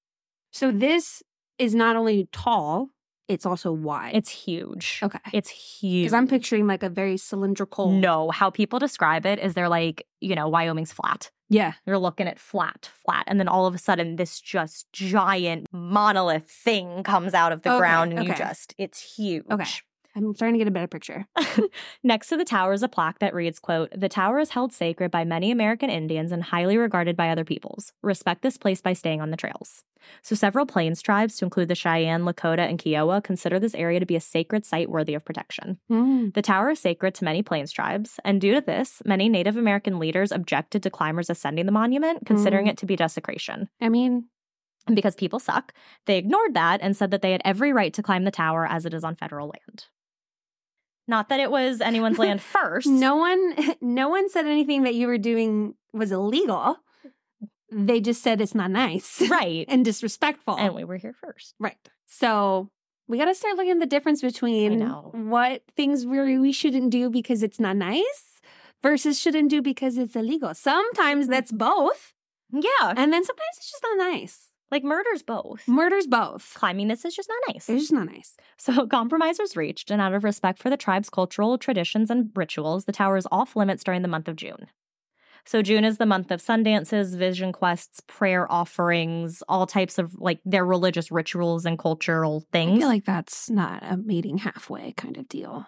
So this is not only tall, it's also wide. It's huge. Okay. It's huge. Because I'm picturing like a very cylindrical. No, how people describe it is they're like, Wyoming's flat. Yeah. You're looking at flat. And then all of a sudden, this just giant monolith thing comes out of the ground and it's huge. Okay. I'm starting to get a better picture. Next to the tower is a plaque that reads, quote, "The tower is held sacred by many American Indians and highly regarded by other peoples. Respect this place by staying on the trails." So several Plains tribes, to include the Cheyenne, Lakota, and Kiowa, consider this area to be a sacred site worthy of protection. The tower is sacred to many Plains tribes, and due to this, many Native American leaders objected to climbers ascending the monument, considering it to be desecration. I mean, because people suck, they ignored that and said that they had every right to climb the tower as it is on federal land. Not that it was anyone's land first. No one said anything that you were doing was illegal. They just said it's not nice. Right. And disrespectful. And we were here first. Right. So we got to start looking at the difference between what things we shouldn't do because it's not nice versus shouldn't do because it's illegal. Sometimes that's both. Yeah. And then sometimes it's just not nice. Like murder's both. Murder's both. Climbing this is just not nice. It's just not nice. So compromise was reached, and out of respect for the tribe's cultural traditions and rituals, the tower is off limits during the month of June. So June is the month of sun dances, vision quests, prayer offerings, all types of like their religious rituals and cultural things. I feel like that's not a meeting halfway kind of deal.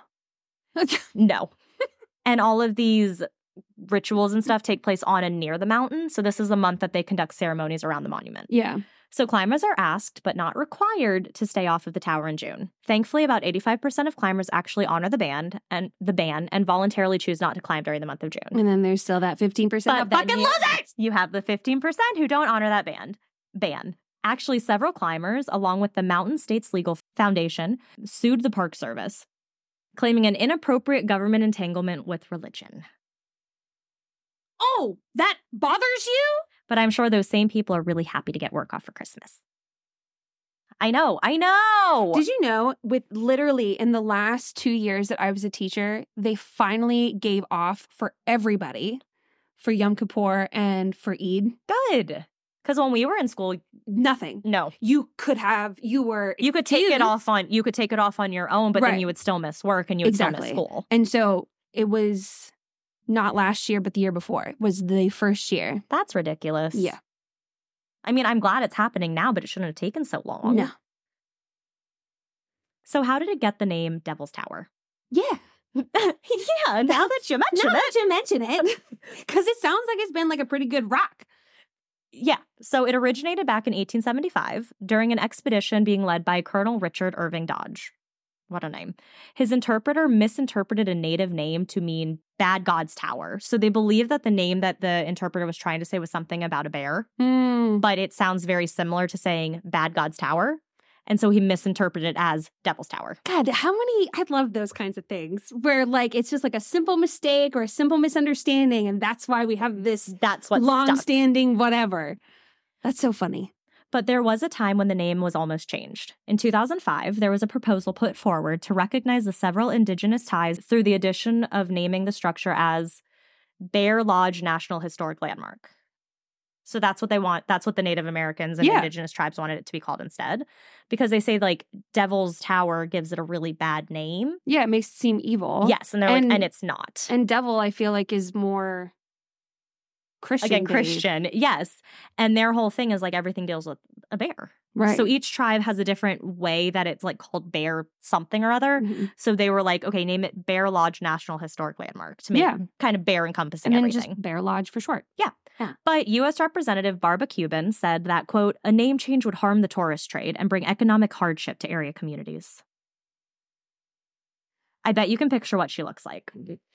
No. And all of these rituals and stuff take place on and near the mountain. So this is the month that they conduct ceremonies around the monument. Yeah. So climbers are asked, but not required, to stay off of the tower in June. Thankfully, about 85% of climbers actually honor the ban and voluntarily choose not to climb during the month of June. And then there's still that 15% of fucking losers! You have the 15% who don't honor that ban. Actually, several climbers, along with the Mountain States Legal Foundation, sued the Park Service, claiming an inappropriate government entanglement with religion. Oh, that bothers you? But I'm sure those same people are really happy to get work off for Christmas. I know. Did you know, with literally in the last 2 years that I was a teacher, they finally gave off for everybody for Yom Kippur and for Eid? Good. Because when we were in school, nothing. No. You could take it off on your own, but then you would still miss work and you would still miss school. And so it was not last year, but the year before. It was the first year. That's ridiculous. Yeah. I mean, I'm glad it's happening now, but it shouldn't have taken so long. No. So how did it get the name Devil's Tower? Yeah. Yeah, now that you mention it. Because it sounds like it's been like a pretty good rock. Yeah. So it originated back in 1875 during an expedition being led by Colonel Richard Irving Dodge. What a name. His interpreter misinterpreted a native name to mean Bad God's Tower. So they believe that the name that the interpreter was trying to say was something about a bear. But it sounds very similar to saying Bad God's Tower. And so he misinterpreted it as Devil's Tower. God, I love those kinds of things where like it's just like a simple mistake or a simple misunderstanding. And that's why we have this long-standing whatever. That's so funny. But there was a time when the name was almost changed. In 2005, there was a proposal put forward to recognize the several indigenous ties through the addition of naming the structure as Bear Lodge National Historic Landmark. So that's what they want. That's what the Native Americans and indigenous tribes wanted it to be called instead. Because they say like Devil's Tower gives it a really bad name. Yeah, it makes it seem evil. Yes, and they're and it's not. And devil, I feel like, is more Christian. Again, Christian, yes. And their whole thing is like everything deals with a bear. Right. So each tribe has a different way that it's like called bear something or other. Mm-hmm. So they were like, okay, name it Bear Lodge National Historic Landmark to make kind of bear encompassing and then everything. Just Bear Lodge for short. Yeah. But U.S. Representative Barbara Cuban said that, quote, a name change would harm the tourist trade and bring economic hardship to area communities. I bet you can picture what she looks like.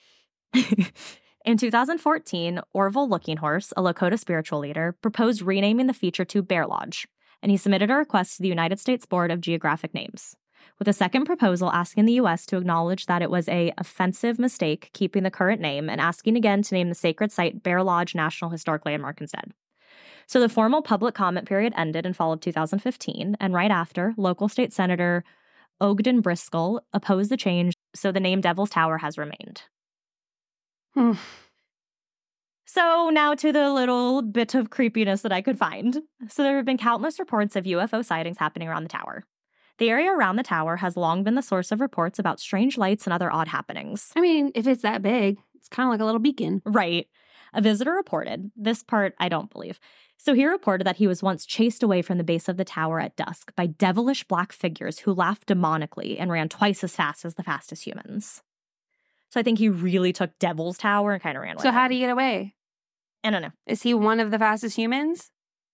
In 2014, Orville Looking Horse, a Lakota spiritual leader, proposed renaming the feature to Bear Lodge, and he submitted a request to the United States Board of Geographic Names, with a second proposal asking the U.S. to acknowledge that it was an offensive mistake keeping the current name and asking again to name the sacred site Bear Lodge National Historic Landmark instead. So the formal public comment period ended in fall of 2015, and right after, local state senator Ogden Briscoe opposed the change, so the name Devil's Tower has remained. So now to the little bit of creepiness that I could find. So there have been countless reports of UFO sightings happening around the tower. The area around the tower has long been the source of reports about strange lights and other odd happenings. I mean, if it's that big, it's kind of like a little beacon. Right. A visitor reported, this part I don't believe. So he reported that he was once chased away from the base of the tower at dusk by devilish black figures who laughed demonically and ran twice as fast as the fastest humans. So I think he really took Devil's Tower and kind of ran away. So how do you get away? I don't know. Is he one of the fastest humans?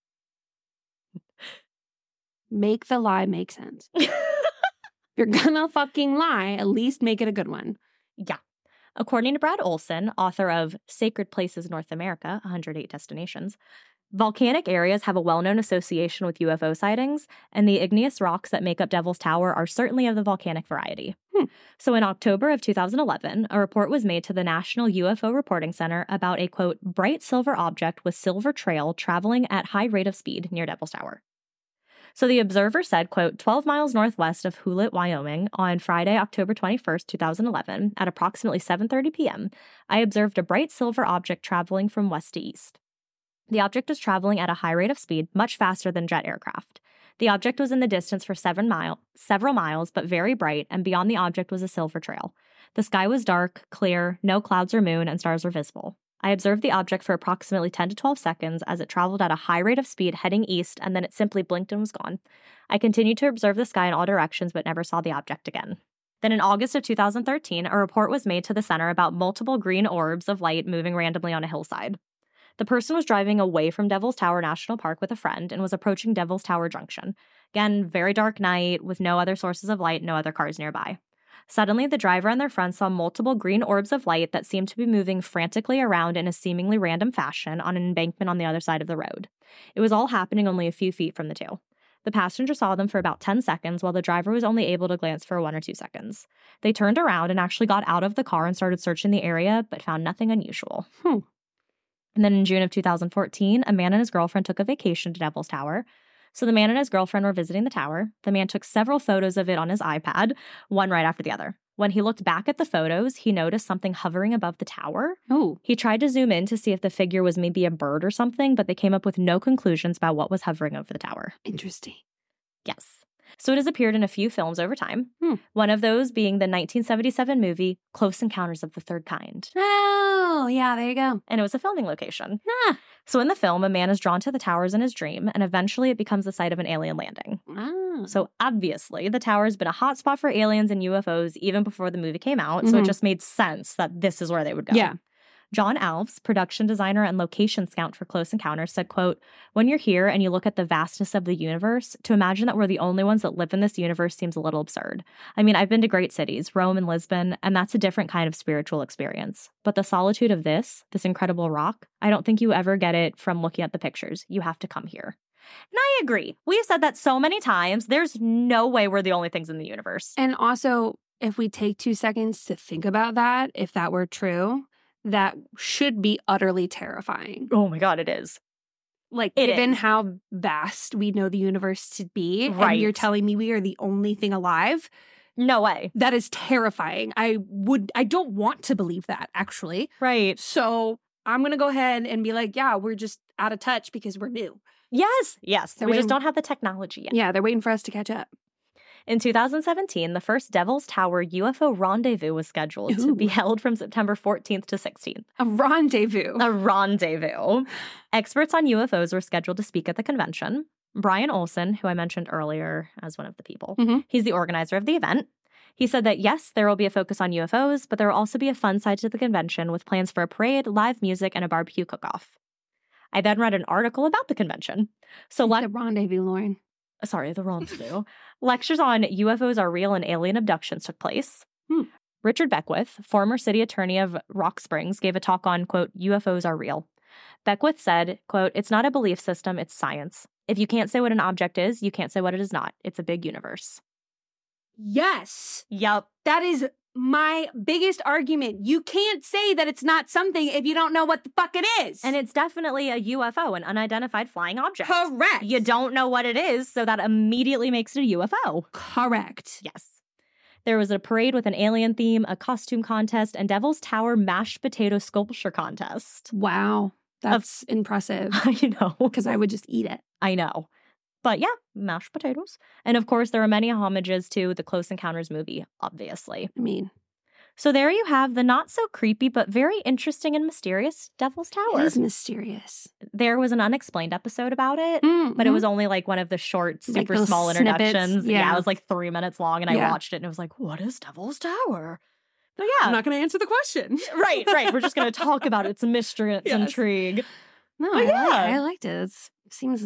Make the lie make sense. If you're gonna fucking lie, at least make it a good one. Yeah. According to Brad Olson, author of Sacred Places North America, 108 Destinations, volcanic areas have a well-known association with UFO sightings, and the igneous rocks that make up Devil's Tower are certainly of the volcanic variety. So in October of 2011, a report was made to the National UFO Reporting Center about a, quote, bright silver object with silver trail traveling at high rate of speed near Devil's Tower. So the observer said, quote, 12 miles northwest of Hulett, Wyoming, on Friday, October 21st, 2011, at approximately 7:30 p.m., I observed a bright silver object traveling from west to east. The object was traveling at a high rate of speed, much faster than jet aircraft. The object was in the distance for several miles, but very bright, and beyond the object was a silver trail. The sky was dark, clear, no clouds or moon, and stars were visible. I observed the object for approximately 10 to 12 seconds as it traveled at a high rate of speed heading east, and then it simply blinked and was gone. I continued to observe the sky in all directions, but never saw the object again. Then in August of 2013, a report was made to the center about multiple green orbs of light moving randomly on a hillside. The person was driving away from Devil's Tower National Park with a friend and was approaching Devil's Tower Junction. Again, very dark night with no other sources of light, no other cars nearby. Suddenly, the driver and their friend saw multiple green orbs of light that seemed to be moving frantically around in a seemingly random fashion on an embankment on the other side of the road. It was all happening only a few feet from the two. The passenger saw them for about 10 seconds, while the driver was only able to glance for 1 or 2 seconds. They turned around and actually got out of the car and started searching the area, but found nothing unusual. And then in June of 2014, a man and his girlfriend took a vacation to Devil's Tower. So the man and his girlfriend were visiting the tower. The man took several photos of it on his iPad, one right after the other. When he looked back at the photos, he noticed something hovering above the tower. Oh. He tried to zoom in to see if the figure was maybe a bird or something, but they came up with no conclusions about what was hovering over the tower. Interesting. Yes. So it has appeared in a few films over time. One of those being the 1977 movie Close Encounters of the Third Kind. Oh, yeah, there you go. And it was a filming location. So in the film, a man is drawn to the towers in his dream, and eventually it becomes the site of an alien landing. So obviously, the tower has been a hotspot for aliens and UFOs even before the movie came out, so it just made sense that this is where they would go. Yeah. John Alves, production designer and location scout for Close Encounters, said, quote, when you're here and you look at the vastness of the universe, to imagine that we're the only ones that live in this universe seems a little absurd. I mean, I've been to great cities, Rome and Lisbon, and that's a different kind of spiritual experience. But the solitude of this incredible rock, I don't think you ever get it from looking at the pictures. You have to come here. And I agree. We've said that so many times. There's no way we're the only things in the universe. And also, if we take 2 seconds to think about that, if that were true, that should be utterly terrifying. Oh my God, it is. Like, given how vast we know the universe to be, and you're telling me we are the only thing alive? No way. That is terrifying. I don't want to believe that, actually. Right. So I'm going to go ahead and be like, yeah, we're just out of touch because we're new. Yes. We just don't have the technology yet. Yeah, they're waiting for us to catch up. In 2017, the first Devil's Tower UFO rendezvous was scheduled to be held from September 14th to 16th. A rendezvous. A rendezvous. Experts on UFOs were scheduled to speak at the convention. Brian Olson, who I mentioned earlier as one of the people, he's the organizer of the event. He said that, yes, there will be a focus on UFOs, but there will also be a fun side to the convention with plans for a parade, live music, and a barbecue cook-off. I then read an article about the convention. So the rendezvous, Lauren. Sorry, the rendezvous. Lectures on UFOs are real and alien abductions took place. Richard Beckwith, former city attorney of Rock Springs, gave a talk on, quote, UFOs are real. Beckwith said, quote, it's not a belief system, it's science. If you can't say what an object is, you can't say what it is not. It's a big universe. Yes. Yep. That is my biggest argument. You can't say that it's not something if you don't know what the fuck it is. And it's definitely a UFO, an unidentified flying object. Correct. You don't know what it is, so that immediately makes it a UFO. Correct. Yes. There was a parade with an alien theme, a costume contest, and Devil's Tower mashed potato sculpture contest. Wow. That's impressive. I know. Because I would just eat it. I know. But yeah, mashed potatoes. And of course, there are many homages to the Close Encounters movie, obviously. I mean. So there you have the not so creepy, but very interesting and mysterious Devil's Tower. It is mysterious. There was an unexplained episode about it, but it was only like one of the short, super like small introductions. Yeah, it was like 3 minutes long, and I watched it, and it was like, what is Devil's Tower? But yeah. I'm not going to answer the question. Right. We're just going to talk about its mystery and its intrigue. No, I liked it. It seems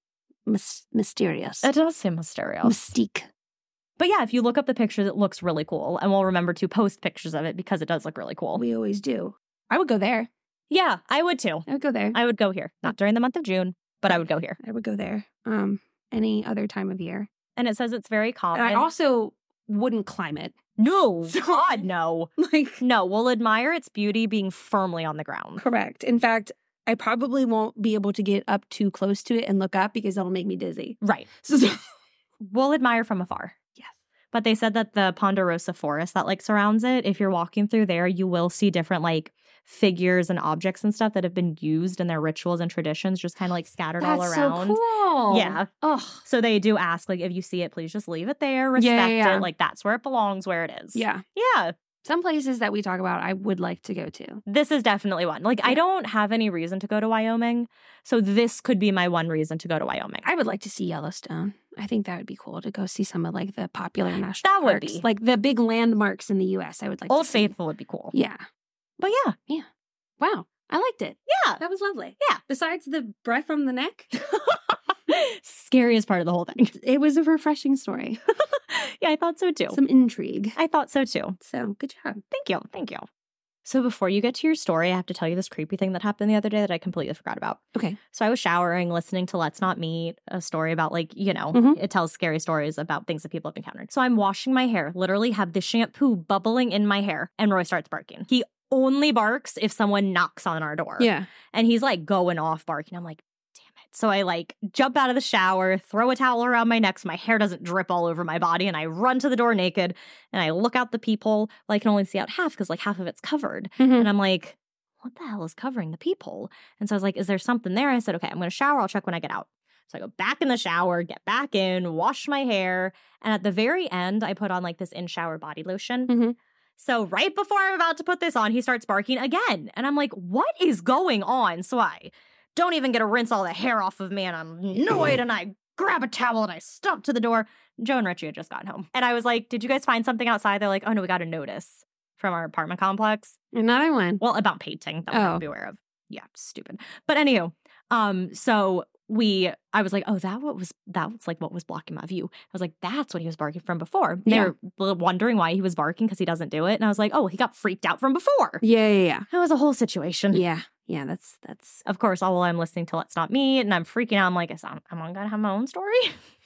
mysterious. It does seem mysterious. Mystique. But yeah, if you look up the pictures, it looks really cool. And we'll remember to post pictures of it because it does look really cool. We always do. I would go there. Yeah, I would too. I would go there. I would go here. Not during the month of June, but I would go here. I would go there. Any other time of year. And it says it's very common. And I also wouldn't climb it. No. God, no. No, we'll admire its beauty being firmly on the ground. Correct. In fact, I probably won't be able to get up too close to it and look up because that'll make me dizzy. Right. So we'll admire from afar. Yes. But they said that the Ponderosa forest that like surrounds it, if you're walking through there, you will see different like figures and objects and stuff that have been used in their rituals and traditions just kind of like scattered all around. So cool. Yeah. Ugh. So they do ask like if you see it, please just leave it there, respect it. Like that's where it belongs, where it is. Yeah. Yeah. Some places that we talk about, I would like to go to. This is definitely one. Like, I don't have any reason to go to Wyoming, so this could be my one reason to go to Wyoming. I would like to see Yellowstone. I think that would be cool to go see some of, like, the popular national parks. Would be. Like, the big landmarks in the U.S. I would like Old to see. Faithful would be cool. Yeah. But yeah. Yeah. Wow. I liked it. Yeah. That was lovely. Yeah. Besides the breath from the neck. Scariest part of the whole thing. It was a refreshing story. Yeah, I thought so too. Some intrigue. I thought so too. So, good job. Thank you. Thank you. So before you get to your story, I have to tell you this creepy thing that happened the other day that I completely forgot about. Okay. So I was showering, listening to Let's Not Meet, a story about like, it tells scary stories about things that people have encountered. So I'm washing my hair, literally have the shampoo bubbling in my hair, and Roy starts barking. He only barks if someone knocks on our door. Yeah. And he's like going off barking. I'm like, so I like jump out of the shower, throw a towel around my neck so my hair doesn't drip all over my body, and I run to the door naked, and I look out the peephole. Well, I can only see out half because like half of it's covered. And I'm like, what the hell is covering the peephole? And so I was like, is there something there? I said, okay, I'm going to shower. I'll check when I get out. So I go back in the shower, get back in, wash my hair. And at the very end, I put on like this in-shower body lotion. So right before I'm about to put this on, he starts barking again. And I'm like, what is going on? So I don't even get to rinse all the hair off of me, and I'm annoyed, and I grab a towel, and I stomp to the door. Joe and Richie had just gotten home. And I was like, did you guys find something outside? They're like, oh, no, we got a notice from our apartment complex. Another one. Well, about painting that we have to be aware of. Yeah, stupid. But anywho, so I was like, oh, that was like what was blocking my view. I was like, that's what he was barking from before. They're wondering why he was barking because he doesn't do it. And I was like, oh, he got freaked out from before. Yeah. It was a whole situation. Yeah, that's of course, all while I'm listening to Let's Not Meet, and I'm freaking out. I'm like, I'm gonna have my own story.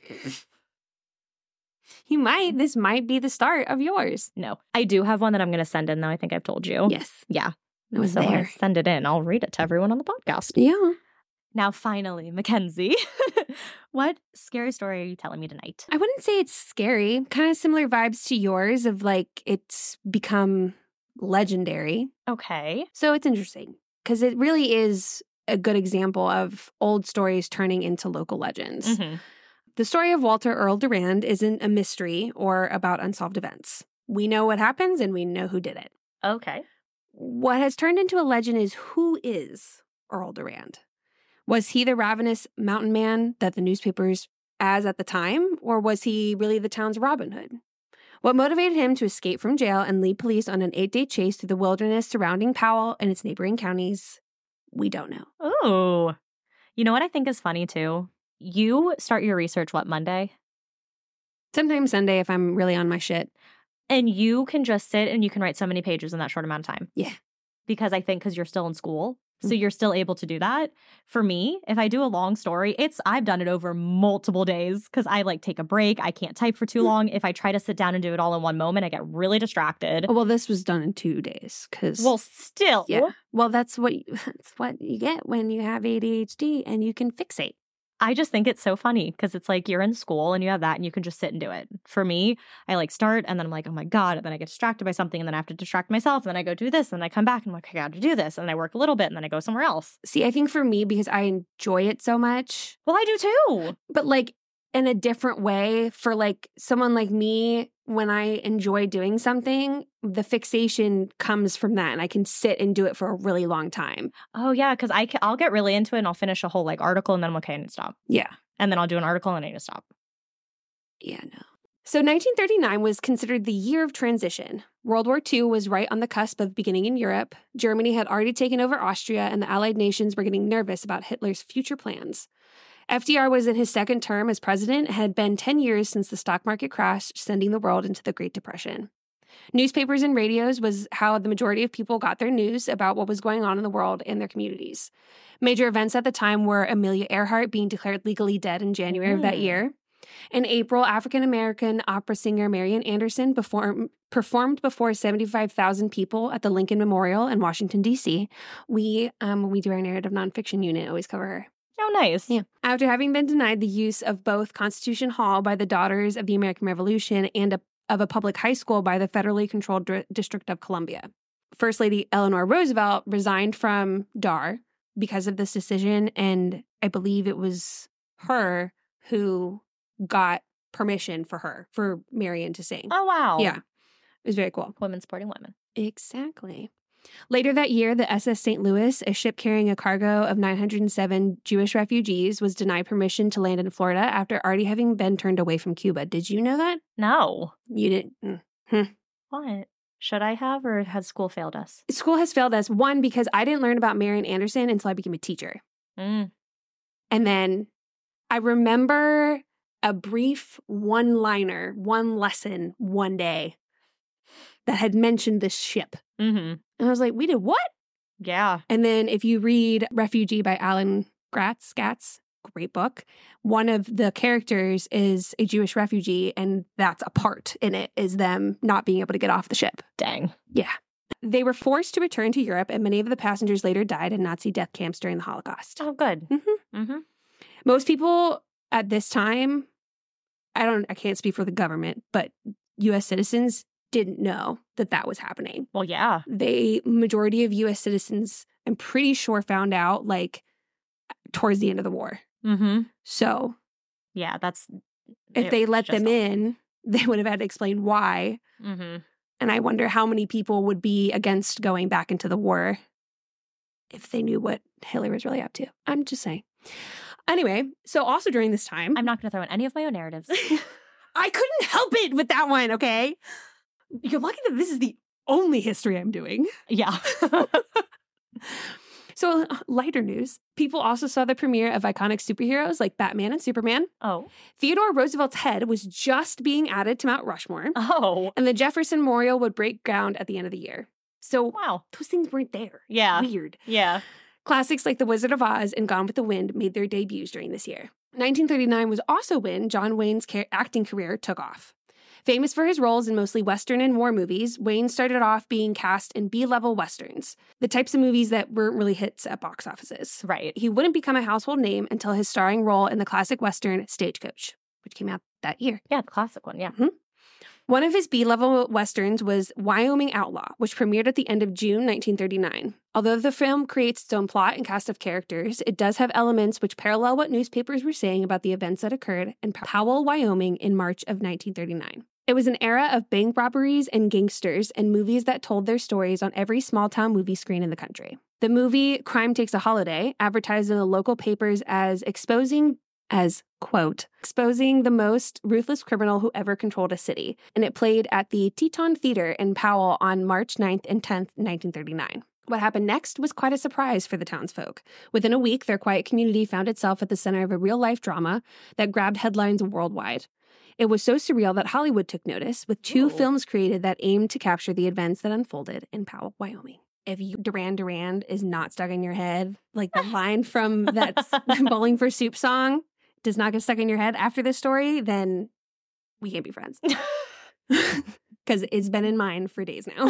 You might. This might be the start of yours. No, I do have one that I'm gonna send in, though. I think I've told you. Yes. Yeah. It was so there. When I send it in, I'll read it to everyone on the podcast. Yeah. Now, finally, Mackenzie, what scary story are you telling me tonight? I wouldn't say it's scary. Kind of similar vibes to yours of like it's become legendary. Okay. So it's interesting because it really is a good example of old stories turning into local legends. The story of Walter Earl Durand isn't a mystery or about unsolved events. We know what happens and we know who did it. Okay. What has turned into a legend is, who is Earl Durand? Was he the ravenous mountain man that the newspapers as at the time, or was he really the town's Robin Hood? What motivated him to escape from jail and lead police on an 8-day chase through the wilderness surrounding Powell and its neighboring counties? We don't know. Ooh. You know what I think is funny, too? You start your research, what, Monday? Sometimes Sunday if I'm really on my shit. And you can just sit and you can write so many pages in that short amount of time. Yeah. Because I think you're still in school. So you're still able to do that. For me, if I do a long story, I've done it over multiple days because I take a break. I can't type for too long. If I try to sit down and do it all in one moment, I get really distracted. Oh, well, this was done in 2 days because. Well, still. Yeah. Well, that's what you get when you have ADHD and you can fixate. I just think it's so funny because it's you're in school and you have that and you can just sit and do it. For me, I start and then I'm oh my God. And then I get distracted by something and then I have to distract myself. And then I go do this and then I come back and I'm I got to do this. And then I work a little bit and then I go somewhere else. See, I think for me, because I enjoy it so much. Well, I do too. But in a different way for someone like me, when I enjoy doing something, the fixation comes from that and I can sit and do it for a really long time. Oh, yeah, because I'll get really into it and I'll finish a whole article and then I'm okay, I need to stop. Yeah. And then I'll do an article and I need to stop. Yeah, no. So 1939 was considered the year of transition. World War II was right on the cusp of beginning in Europe. Germany had already taken over Austria and the Allied nations were getting nervous about Hitler's future plans. FDR was in his second term as president. It had been 10 years since the stock market crash, sending the world into the Great Depression. Newspapers and radios was how the majority of people got their news about what was going on in the world and their communities. Major events at the time were Amelia Earhart being declared legally dead in January of that year. In April, African-American opera singer Marian Anderson performed before 75,000 people at the Lincoln Memorial in Washington, D.C. When we do our narrative nonfiction unit, always cover her. Oh, nice. Yeah. After having been denied the use of both Constitution Hall by the Daughters of the American Revolution and of a public high school by the federally controlled District of Columbia, First Lady Eleanor Roosevelt resigned from DAR because of this decision, and I believe it was her who got permission for Marian to sing. Oh, wow. Yeah. It was very cool. Women supporting women. Exactly. Later that year, the SS St. Louis, a ship carrying a cargo of 907 Jewish refugees, was denied permission to land in Florida after already having been turned away from Cuba. Did you know that? No. You didn't? What? Should I have, or has school failed us? School has failed us. One, because I didn't learn about Marian Anderson until I became a teacher. And then I remember a brief one-liner, one lesson one day that had mentioned this ship. And I was we did what? Yeah. And then if you read Refugee by Alan Gratz, great book, one of the characters is a Jewish refugee, and that's a part in it, is them not being able to get off the ship. Dang. Yeah. They were forced to return to Europe, and many of the passengers later died in Nazi death camps during the Holocaust. Oh, good. Most people at this time, I can't speak for the government, but U.S. citizens didn't know that was happening. Well, yeah. Majority of U.S. citizens, I'm pretty sure, found out towards the end of the war. So, yeah, if they let them in, they would have had to explain why. And I wonder how many people would be against going back into the war if they knew what Hitler was really up to. I'm just saying. Anyway, so also during this time, I'm not going to throw in any of my own narratives. I couldn't help it with that one, okay? You're lucky that this is the only history I'm doing. Yeah. So, lighter news. People also saw the premiere of iconic superheroes like Batman and Superman. Oh. Theodore Roosevelt's head was just being added to Mount Rushmore. Oh. And the Jefferson Memorial would break ground at the end of the year. So, wow. Those things weren't there. Yeah. Weird. Yeah. Classics like The Wizard of Oz and Gone with the Wind made their debuts during this year. 1939 was also when John Wayne's acting career took off. Famous for his roles in mostly Western and war movies, Wayne started off being cast in B-level Westerns, the types of movies that weren't really hits at box offices. Right. He wouldn't become a household name until his starring role in the classic Western Stagecoach, which came out that year. Yeah, the classic one, yeah. One of his B-level westerns was Wyoming Outlaw, which premiered at the end of June 1939. Although the film creates its own plot and cast of characters, it does have elements which parallel what newspapers were saying about the events that occurred in Powell, Wyoming in March of 1939. It was an era of bank robberies and gangsters and movies that told their stories on every small-town movie screen in the country. The movie Crime Takes a Holiday advertised in the local papers as quote, exposing the most ruthless criminal who ever controlled a city, and it played at the Teton Theater in Powell on March 9th and 10th, 1939. What happened next was quite a surprise for the townsfolk. Within a week, their quiet community found itself at the center of a real-life drama that grabbed headlines worldwide. It was so surreal that Hollywood took notice, with 2 films created that aimed to capture the events that unfolded in Powell, Wyoming. If Duran Duran is not stuck in your head, like the line from that Bowling for Soup song does not get stuck in your head after this story, then we can't be friends. Because it's been in mine for days now.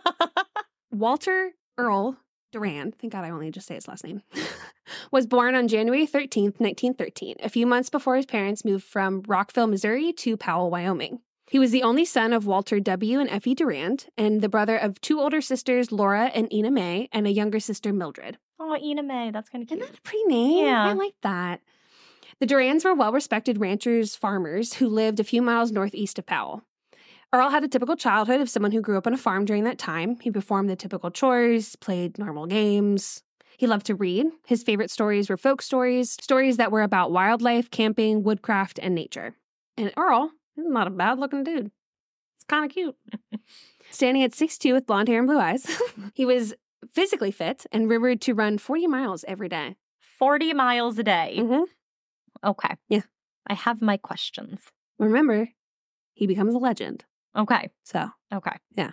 Walter Earl Duran, thank God I only just say his last name, was born on January 13th, 1913, a few months before his parents moved from Rockville, Missouri to Powell, Wyoming. He was the only son of Walter W. and Effie Durand, and the brother of 2 older sisters, Laura and Ina May, and a younger sister, Mildred. Oh, Ina May, that's kind of cute. Isn't that a pretty name? Yeah. I like that. The Durands were well-respected ranchers, farmers who lived a few miles northeast of Powell. Earl had a typical childhood of someone who grew up on a farm during that time. He performed the typical chores, played normal games. He loved to read. His favorite stories were folk stories, stories that were about wildlife, camping, woodcraft, and nature. And Earl is not a bad-looking dude. It's kind of cute. Standing at 6'2" with blonde hair and blue eyes, he was physically fit and rumored to run 40 miles every day. 40 miles a day. Mm-hmm. Okay. Yeah. I have my questions. Remember, he becomes a legend. Okay. So, Okay. yeah.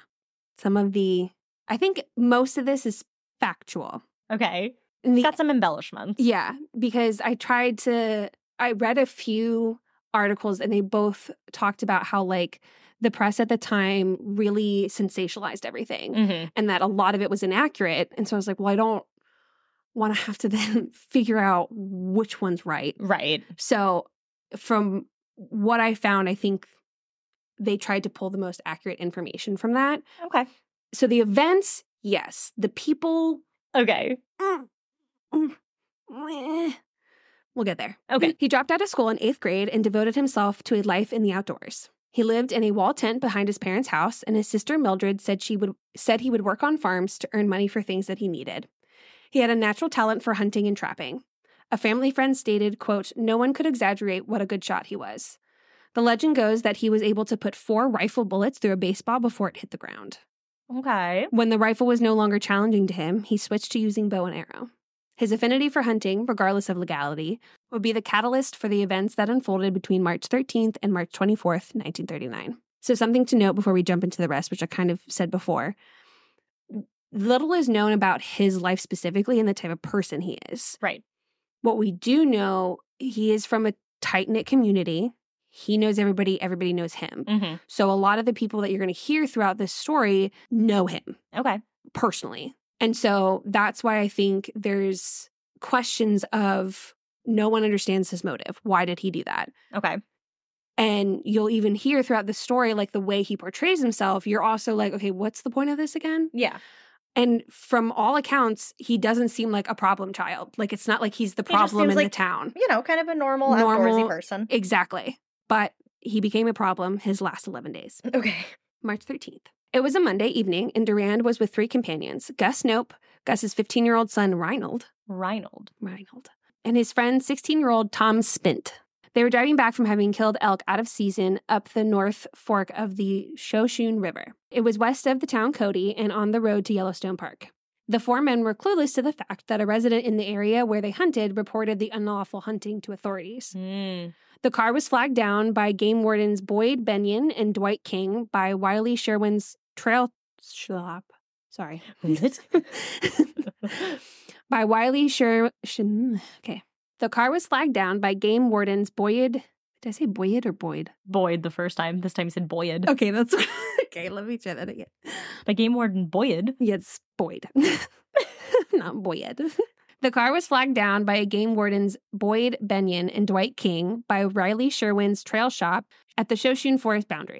I think most of this is factual. Okay. And Got some embellishments. Yeah, because I read a few articles and they both talked about how like the press at the time really sensationalized everything and that a lot of it was inaccurate. And so I was like, well, I don't want to have to then figure out which one's right. Right. So from what I found, I think they tried to pull the most accurate information from that. Okay. So the events, yes. The people, Okay. we'll get there. Okay. He dropped out of school in 8th grade and devoted himself to a life in the outdoors. He lived in a wall tent behind his parents' house, and his sister Mildred said he would work on farms to earn money for things that he needed. He had a natural talent for hunting and trapping. A family friend stated, quote, "No one could exaggerate what a good shot he was." The legend goes that he was able to put 4 rifle bullets through a baseball before it hit the ground. Okay. When the rifle was no longer challenging to him, he switched to using bow and arrow. His affinity for hunting, regardless of legality, would be the catalyst for the events that unfolded between March 13th and March 24th, 1939. So something to note before we jump into the rest, which I kind of said before. Little is known about his life specifically and the type of person he is. Right. What we do know, he is from a tight-knit community. He knows everybody, everybody knows him. So a lot of the people that you're going to hear throughout this story know him. Okay. Personally. And so that's why I think there's questions of no one understands his motive. Why did he do that? Okay. And you'll even hear throughout the story, like the way he portrays himself, you're also like, okay, what's the point of this again? Yeah. And from all accounts, he doesn't seem like a problem child. Like it's not like he's the problem in the town. You know, kind of a normal outdoorsy person. Exactly. But he became a problem his last 11 days. Okay. March 13th. It was a Monday evening, and Durand was with 3 companions, Gus Nope, Gus's 15-year-old son, Reinald, and his friend, 16-year-old Tom Spint. They were driving back from having killed elk out of season up the North Fork of the Shoshone River. It was west of the town Cody and on the road to Yellowstone Park. The 4 men were clueless to the fact that a resident in the area where they hunted reported the unlawful hunting to authorities. The car was flagged down by game wardens Boyd Benyon and Dwight King by Wiley Sherwin's trail shop. Sorry. By Wiley Okay. The car was flagged down by game wardens Boyd. Did I say Boyd or Boyd? Boyd the first time. This time you said Boyd. Okay, that's okay. Let me try that again. By game warden Boyd. Yeah, it's Boyd, not Boyd. The car was flagged down by game wardens Boyd Benyon and Dwight King by Riley Sherwin's trail shop at the Shoshone Forest boundary.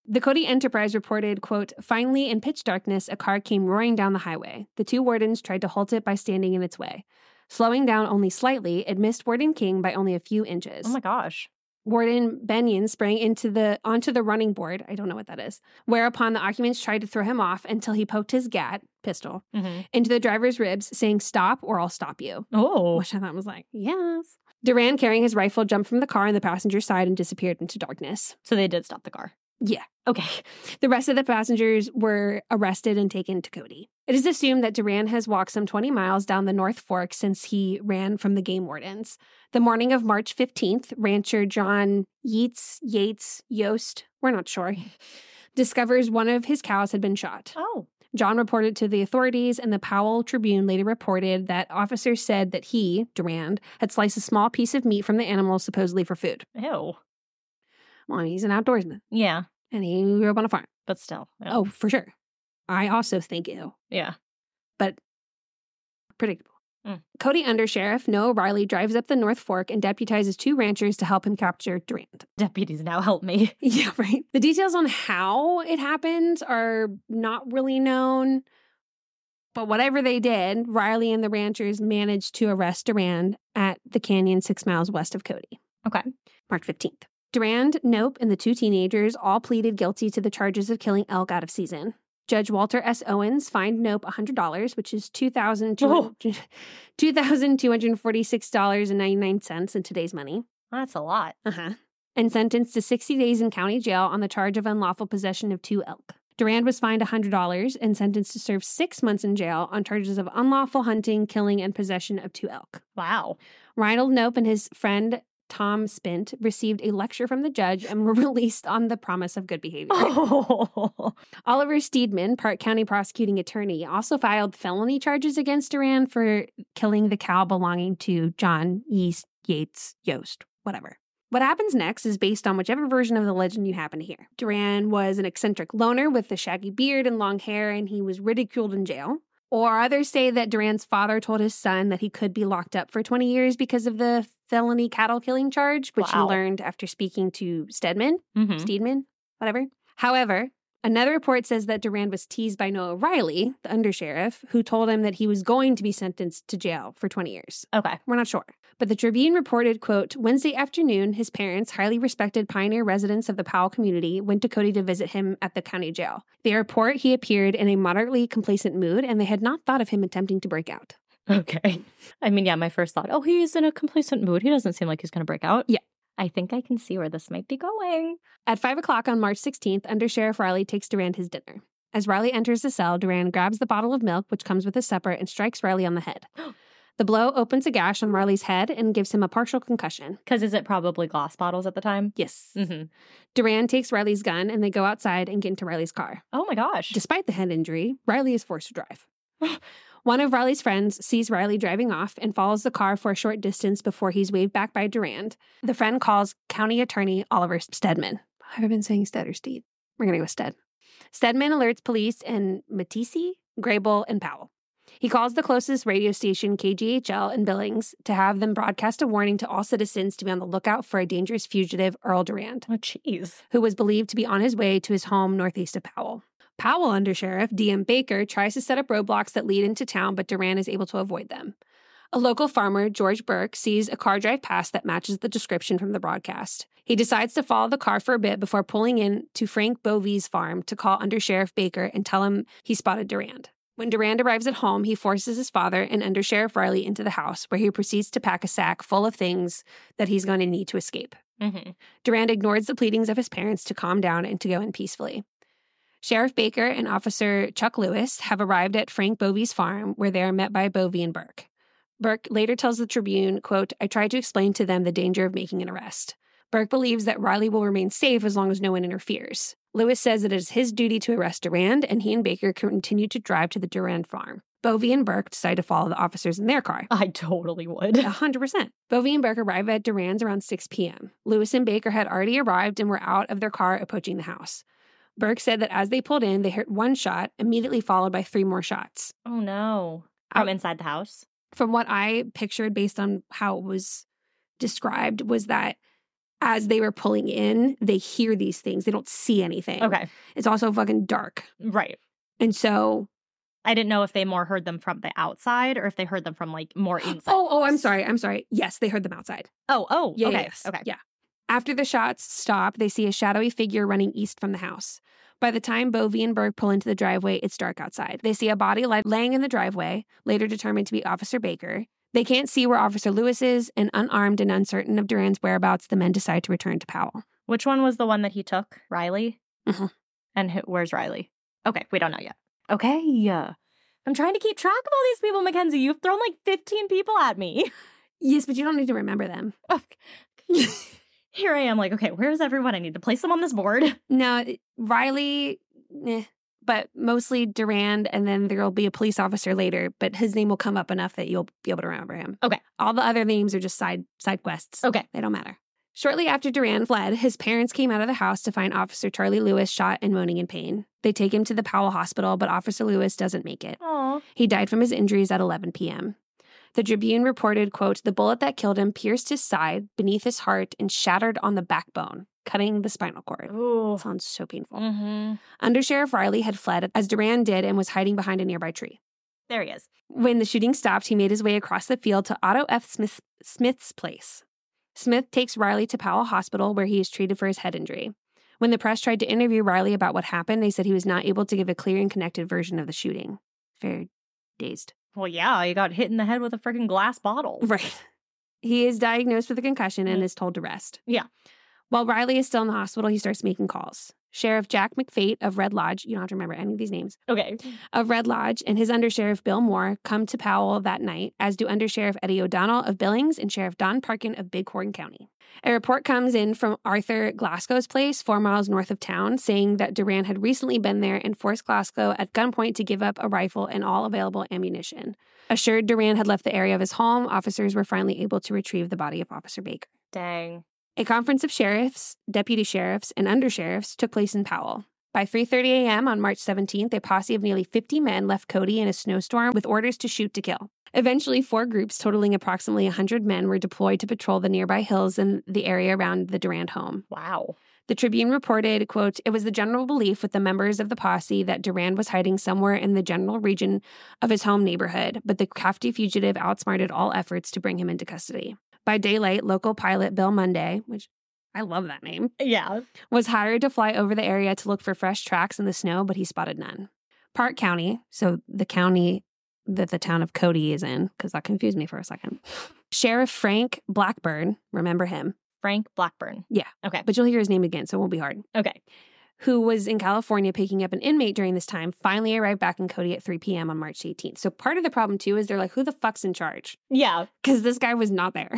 The Cody Enterprise reported, quote, finally, in pitch darkness, a car came roaring down the highway. The two wardens tried to halt it by standing in its way. Slowing down only slightly, it missed Warden King by only a few inches. Oh my gosh. Warden Benyon sprang onto the running board. I don't know what that is. Whereupon the occupants tried to throw him off until he poked his pistol, into the driver's ribs, saying, stop or I'll stop you. Oh. Which I thought was like, yes. Duran, carrying his rifle, jumped from the car on the passenger side and disappeared into darkness. So they did stop the car. Yeah. Okay. The rest of the passengers were arrested and taken to Cody. It is assumed that Duran has walked some 20 miles down the North Fork since he ran from the game wardens. The morning of March 15th, rancher John Yost, we're not sure, discovers one of his cows had been shot. Oh. John reported to the authorities, and the Powell Tribune later reported that officers said that he, Durand, had sliced a small piece of meat from the animal supposedly for food. Ew. Well, he's an outdoorsman. Yeah. And he grew up on a farm. But still. Yeah. Oh, for sure. I also think ew. Yeah. But predictable. Cody Undersheriff Noah Riley drives up the North Fork and deputizes two ranchers to help him capture Durand. Deputies now help me. Yeah, right. The details on how it happened are not really known. But whatever they did, Riley and the ranchers managed to arrest Durand at the canyon 6 miles west of Cody. Okay. March 15th. Durand, Nope, and the two teenagers all pleaded guilty to the charges of killing elk out of season. Judge Walter S. Owens fined Nope $100, which is $2,246.99 in today's money. That's a lot. And sentenced to 60 days in county jail on the charge of unlawful possession of 2 elk. Durand was fined $100 and sentenced to serve 6 months in jail on charges of unlawful hunting, killing, and possession of 2 elk. Wow. Reinald Nope and his friend Tom Spint received a lecture from the judge and were released on the promise of good behavior. Oh. Oliver Steedman, Park County prosecuting attorney, also filed felony charges against Durand for killing the cow belonging to John Yost, whatever. What happens next is based on whichever version of the legend you happen to hear. Durand was an eccentric loner with a shaggy beard and long hair, and he was ridiculed in jail. Or others say that Durand's father told his son that he could be locked up for 20 years because of the felony cattle killing charge, which he learned after speaking to Steedman, whatever. However, another report says that Durand was teased by Noah Riley, the undersheriff, who told him that he was going to be sentenced to jail for 20 years. Okay. We're not sure. But the Tribune reported, quote, Wednesday afternoon, his parents, highly respected pioneer residents of the Powell community, went to Cody to visit him at the county jail. They report he appeared in a moderately complacent mood, and they had not thought of him attempting to break out. Okay. I mean, yeah, my first thought, he's in a complacent mood. He doesn't seem like he's going to break out. Yeah. I think I can see where this might be going. At 5 o'clock on March 16th, Undersheriff Riley takes Durand his dinner. As Riley enters the cell, Durand grabs the bottle of milk, which comes with his supper, and strikes Riley on the head. The blow opens a gash on Riley's head and gives him a partial concussion. Because is it probably glass bottles at the time? Yes. Mm-hmm. Durand takes Riley's gun, and they go outside and get into Riley's car. Oh my gosh. Despite the head injury, Riley is forced to drive. One of Riley's friends sees Riley driving off and follows the car for a short distance before he's waved back by Durand. The friend calls county attorney Oliver Steedman. I've been saying Stead or Steed. We're going to go with Stead. Steedman alerts police in Matisse, Grable, and Powell. He calls the closest radio station, KGHL, in Billings, to have them broadcast a warning to all citizens to be on the lookout for a dangerous fugitive, Earl Durand. Oh, jeez. Who was believed to be on his way to his home northeast of Powell. Powell Undersheriff D.M. Baker tries to set up roadblocks that lead into town, but Durand is able to avoid them. A local farmer, George Burke, sees a car drive past that matches the description from the broadcast. He decides to follow the car for a bit before pulling in to Frank Bovey's farm to call Undersheriff Baker and tell him he spotted Durand. When Durand arrives at home, he forces his father and Undersheriff Riley into the house, where he proceeds to pack a sack full of things that he's going to need to escape. Durand ignores the pleadings of his parents to calm down and to go in peacefully. Sheriff Baker and Officer Chuck Lewis have arrived at Frank Bovey's farm, where they are met by Bovey and Burke. Burke later tells the Tribune, quote, I tried to explain to them the danger of making an arrest. Burke believes that Riley will remain safe as long as no one interferes. Lewis says that it is his duty to arrest Durand, and he and Baker continue to drive to the Durand farm. Bovey and Burke decide to follow the officers in their car. I totally would. 100%. Bovey and Burke arrive at Durand's around 6 p.m. Lewis and Baker had already arrived and were out of their car approaching the house. Burke said that as they pulled in, they heard one shot, immediately followed by 3 more shots. Oh, no. From inside the house? From what I pictured based on how it was described, was that as they were pulling in, they hear these things. They don't see anything. Okay. It's also fucking dark. Right. And so... I didn't know if they more heard them from the outside or if they heard them from like more inside. I'm sorry. Yes, they heard them outside. Yeah, Okay. yes. Okay. Yeah. After the shots stop, they see a shadowy figure running east from the house. By the time Bovee and Berg pull into the driveway, it's dark outside. They see a body laying in the driveway, later determined to be Officer Baker. They can't see where Officer Lewis is, and unarmed and uncertain of Duran's whereabouts, the men decide to return to Powell. Which one was the one that he took? Riley? Mm-hmm. And where's Riley? Okay, we don't know yet. Okay. I'm trying to keep track of all these people, Mackenzie. You've thrown like 15 people at me. Yes, but you don't need to remember them. Okay. Here I am like, okay, where's everyone? I need to place them on this board. No, Riley, but mostly Durand, and then there'll be a police officer later, but his name will come up enough that you'll be able to remember him. Okay. All the other names are just side quests. Okay. They don't matter. Shortly after Durand fled, his parents came out of the house to find Officer Charlie Lewis shot and moaning in pain. They take him to the Powell Hospital, but Officer Lewis doesn't make it. Aww. He died from his injuries at 11 p.m. The Tribune reported, quote, "The bullet that killed him pierced his side, beneath his heart, and shattered on the backbone, cutting the spinal cord." Ooh. Sounds so painful. Mm-hmm. Undersheriff Riley had fled, as Durand did, and was hiding behind a nearby tree. There he is. When the shooting stopped, he made his way across the field to Otto F. Smith's place. Smith takes Riley to Powell Hospital, where he is treated for his head injury. When the press tried to interview Riley about what happened, they said he was not able to give a clear and connected version of the shooting. Very dazed. Well, yeah, he got hit in the head with a freaking glass bottle. Right. He is diagnosed with a concussion and is told to rest. Yeah. While Riley is still in the hospital, he starts making calls. Sheriff Jack McFate of Red Lodge, you don't have to remember any of these names, Okay. of Red Lodge, and his Undersheriff Bill Moore come to Powell that night, as do Undersheriff Eddie O'Donnell of Billings and Sheriff Don Parkin of Bighorn County. A report comes in from Arthur Glasgow's place, 4 miles north of town, saying that Durand had recently been there and forced Glasgow at gunpoint to give up a rifle and all available ammunition. Assured Durand had left the area of his home, officers were finally able to retrieve the body of Officer Baker. Dang. A conference of sheriffs, deputy sheriffs, and undersheriffs took place in Powell. By 3:30 a.m. on March 17th, a posse of nearly 50 men left Cody in a snowstorm with orders to shoot to kill. Eventually, 4 groups totaling approximately 100 men were deployed to patrol the nearby hills and the area around the Durand home. Wow. The Tribune reported, quote, "It was the general belief with the members of the posse that Durand was hiding somewhere in the general region of his home neighborhood, but the crafty fugitive outsmarted all efforts to bring him into custody. By daylight, local pilot Bill Munday, which I love that name, Yeah. was hired to fly over the area to look for fresh tracks in the snow, but he spotted none. Park County, so the county that the town of Cody is in, because that confused me for a second. Sheriff Frank Blackburn, remember him? Frank Blackburn. Yeah. Okay. But you'll hear his name again, so it won't be hard. Okay. Who was in California picking up an inmate during this time, finally arrived back in Cody at 3 p.m. on March 18th. So part of the problem, too, is they're like, who the fuck's in charge? Yeah. Because this guy was not there.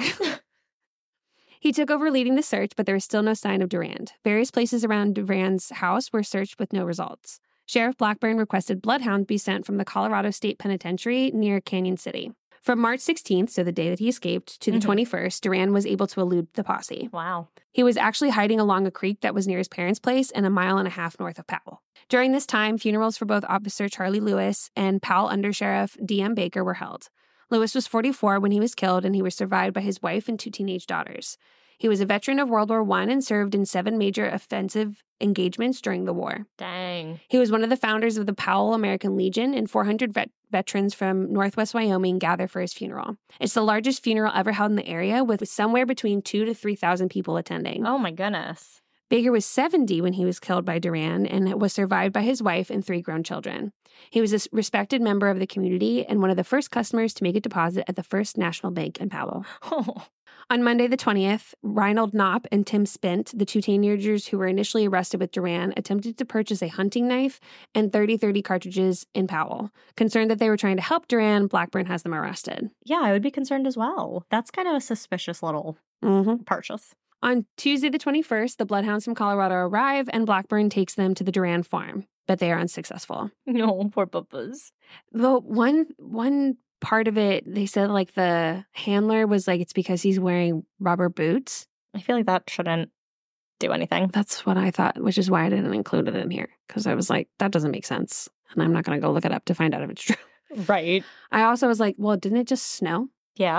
He took over leading the search, but there was still no sign of Durand. Various places around Durand's house were searched with no results. Sheriff Blackburn requested bloodhounds be sent from the Colorado State Penitentiary near Canyon City. From March 16th, so the day that he escaped, to the 21st, Durand was able to elude the posse. Wow. He was actually hiding along a creek that was near his parents' place and 1.5 miles north of Powell. During this time, funerals for both Officer Charlie Lewis and Powell Undersheriff D.M. Baker were held. Lewis was 44 when he was killed, and he was survived by his wife and 2 teenage daughters. He was a veteran of World War I and served in 7 major offensive engagements during the war. Dang. He was one of the founders of the Powell American Legion, and 400 veterans from Northwest Wyoming gather for his funeral. It's the largest funeral ever held in the area, with somewhere between 2,000 to 3,000 people attending. Oh my goodness. Baker was 70 when he was killed by Durand and was survived by his wife and 3 grown children. He was a respected member of the community and one of the first customers to make a deposit at the First National Bank in Powell. Oh. On Monday the 20th, Reinald Knopp and Tim Spint, the 2 teenagers who were initially arrested with Durand, attempted to purchase a hunting knife and 30-30 cartridges in Powell. Concerned that they were trying to help Durand, Blackburn has them arrested. Yeah, I would be concerned as well. That's kind of a suspicious little purchase. On Tuesday the 21st, the Bloodhounds from Colorado arrive and Blackburn takes them to the Durand farm, but they are unsuccessful. No, poor puppas. Though one part of it, they said like the handler was like, it's because he's wearing rubber boots. I feel like that shouldn't do anything. That's what I thought, which is why I didn't include it in here. Because I was like, that doesn't make sense. And I'm not going to go look it up to find out if it's true. Right. I also was like, well, didn't it just snow? Yeah.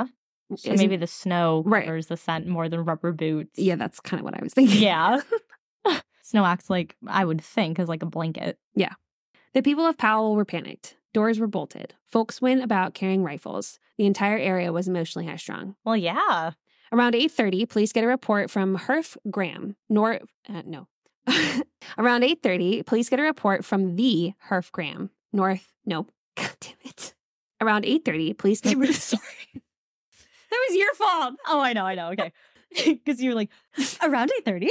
So maybe the snow Right. covers the scent more than rubber boots. Yeah, that's kind of what I was thinking. Yeah. Snow acts like, I would think, as like a blanket. Yeah. The people of Powell were panicked. Doors were bolted. Folks went about carrying rifles. The entire area was emotionally high-strung. Well, yeah. Around 8:30, police get a report from Herf Graham. Around 8:30, police get a report from the Herf Graham. God damn it. Around 8:30, police get a Sorry. That was your fault. Oh, I know. Okay. Because you're like, around 8:30.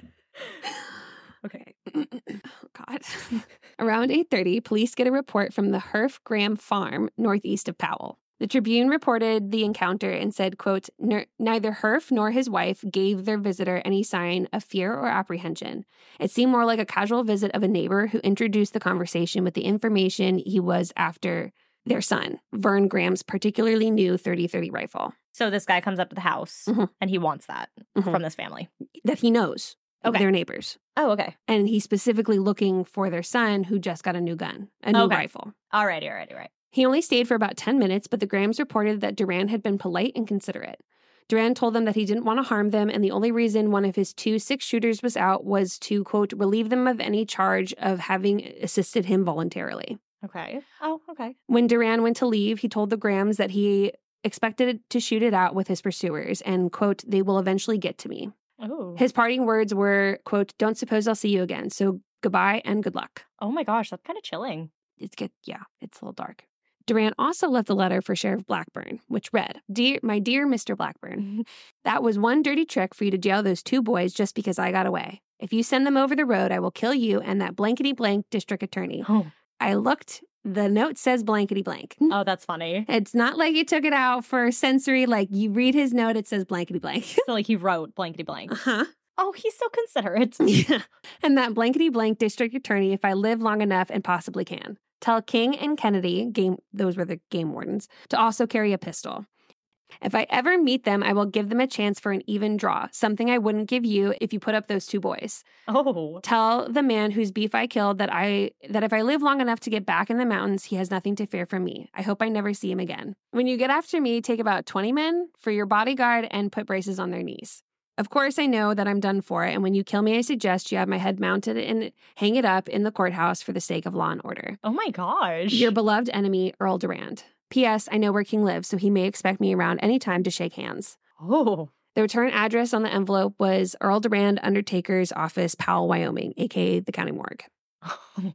Okay. Oh, God. Around 8:30, police get a report from the Herf Graham farm northeast of Powell. The Tribune reported the encounter and said, quote, neither Herf nor his wife gave their visitor any sign of fear or apprehension. It seemed more like a casual visit of a neighbor who introduced the conversation with the information he was after their son, Vern Graham's particularly new .30-30 rifle. So this guy comes up to the house and he wants that from this family. That he knows. Okay. Their neighbors. Oh, okay. And he's specifically looking for their son who just got a new gun, a new rifle. Alrighty. He only stayed for about 10 minutes, but the Grahams reported that Duran had been polite and considerate. Duran told them that he didn't want to harm them, and the only reason one of his 2 6-shooters was out was to, quote, relieve them of any charge of having assisted him voluntarily. Okay. Oh, okay. When Duran went to leave, he told the Grahams that he expected to shoot it out with his pursuers and, quote, they will eventually get to me. Oh. His parting words were, quote, don't suppose I'll see you again, so goodbye and good luck. Oh my gosh, that's kind of chilling. It's a little dark. Duran also left a letter for Sheriff Blackburn, which read, My dear Mr. Blackburn, that was one dirty trick for you to jail those 2 boys just because I got away. If you send them over the road, I will kill you and that blankety-blank district attorney. Oh. I looked, the note says blankety-blank. Oh, that's funny. It's not like you took it out for sensory, like you read his note, it says blankety-blank. So like he wrote blankety-blank. Uh-huh. Oh, he's so considerate. Yeah. And that blankety-blank district attorney, if I live long enough and possibly can. Tell King and Kennedy, those were the game wardens, to also carry a pistol. If I ever meet them, I will give them a chance for an even draw, something I wouldn't give you if you put up those 2 boys. Oh. Tell the man whose beef I killed that if I live long enough to get back in the mountains, he has nothing to fear from me. I hope I never see him again. When you get after me, take about 20 men for your bodyguard and put braces on their knees. Of course, I know that I'm done for, and when you kill me, I suggest you have my head mounted and hang it up in the courthouse for the sake of law and order. Oh my gosh. Your beloved enemy, Earl Durand. P.S. I know where King lives, so he may expect me around any time to shake hands. Oh. The return address on the envelope was Earl Durand, Undertaker's office, Powell, Wyoming, a.k.a. the county morgue. Oh,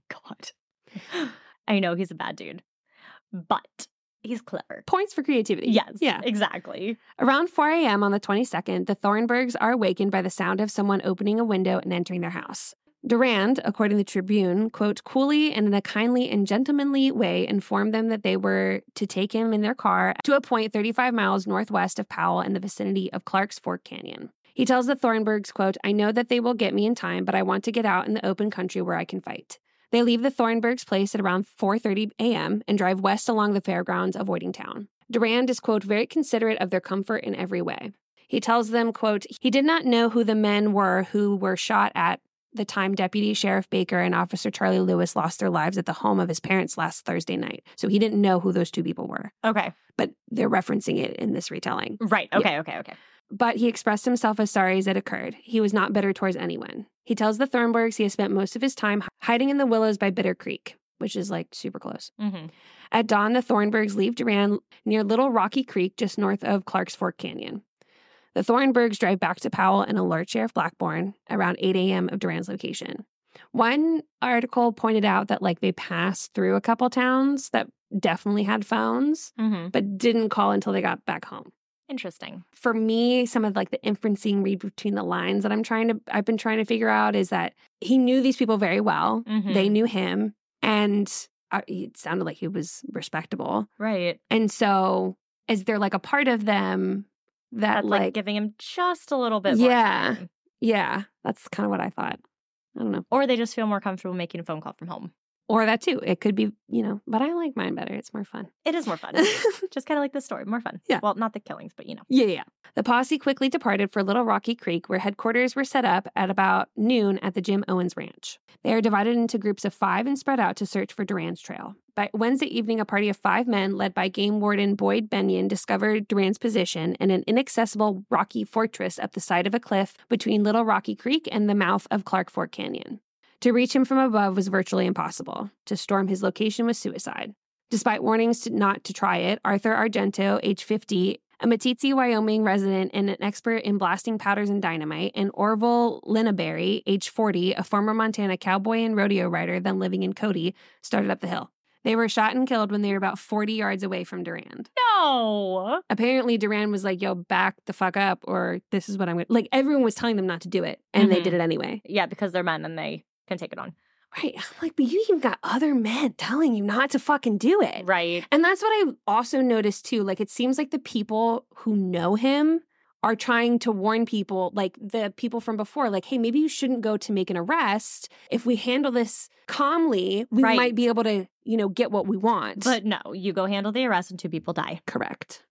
God. I know he's a bad dude, but he's clever. Points for creativity. Yes, yeah, exactly. Around 4 a.m. on the 22nd, the Thornburgs are awakened by the sound of someone opening a window and entering their house. Durand, according to the Tribune, quote, coolly and in a kindly and gentlemanly way informed them that they were to take him in their car to a point 35 miles northwest of Powell in the vicinity of Clark's Fork Canyon. He tells the Thornburgs, quote, I know that they will get me in time, but I want to get out in the open country where I can fight. They leave the Thornburgs' place at around 4:30 a.m. and drive west along the fairgrounds, avoiding town. Durand is, quote, very considerate of their comfort in every way. He tells them, quote, he did not know who the men were who were shot at the time Deputy Sheriff Baker and Officer Charlie Lewis lost their lives at the home of his parents last Thursday night. So he didn't know who those 2 people were. Okay. But they're referencing it in this retelling. Right. Okay, Yeah. okay. But he expressed himself as sorry as it occurred. He was not bitter towards anyone. He tells the Thornburgs he has spent most of his time hiding in the willows by Bitter Creek, which is like super close. Mm-hmm. At dawn, the Thornburgs leave Durand near Little Rocky Creek just north of Clark's Fork Canyon. The Thornburgs drive back to Powell and alert Sheriff Blackburn around 8 a.m. of Durand's location. One article pointed out that they passed through a couple towns that definitely had phones, but didn't call until they got back home. Interesting. For me, some of the inferencing read between the lines that I've been trying to figure out is that he knew these people very well. Mm-hmm. They knew him, and it sounded like he was respectable. Right. And so is there a part of them that's giving him just a little bit more time. Yeah, that's kind of what I thought. I don't know. Or they just feel more comfortable making a phone call from home. Or that too. It could be, but I like mine better. It's more fun. It is more fun. Just kind of like this story. More fun. Yeah. Well, not the killings, but Yeah. The posse quickly departed for Little Rocky Creek, where headquarters were set up at about noon at the Jim Owens Ranch. They are divided into groups of 5 and spread out to search for Duran's trail. By Wednesday evening, a party of 5 men led by Game Warden Boyd Benyon discovered Duran's position in an inaccessible rocky fortress up the side of a cliff between Little Rocky Creek and the mouth of Clark Fork Canyon. To reach him from above was virtually impossible. To storm his location was suicide. Despite warnings not to try it, Arthur Argento, age 50, a Meeteetse, Wyoming resident and an expert in blasting powders and dynamite, and Orville Linnaberry, age 40, a former Montana cowboy and rodeo rider then living in Cody, started up the hill. They were shot and killed when they were about 40 yards away from Durand. No! Apparently, Durand was like, yo, back the fuck up, or this is what I'm going to... Like, everyone was telling them not to do it, and they did it anyway. Yeah, because they're men and they can take it on. Right. I'm like, but you even got other men telling you not to fucking do it. Right. And that's what I also noticed too. Like, it seems like the people who know him are trying to warn people, like the people from before, like, hey, maybe you shouldn't go to make an arrest. If we handle this calmly, we might be able to, get what we want. But no, you go handle the arrest and 2 people die. Correct.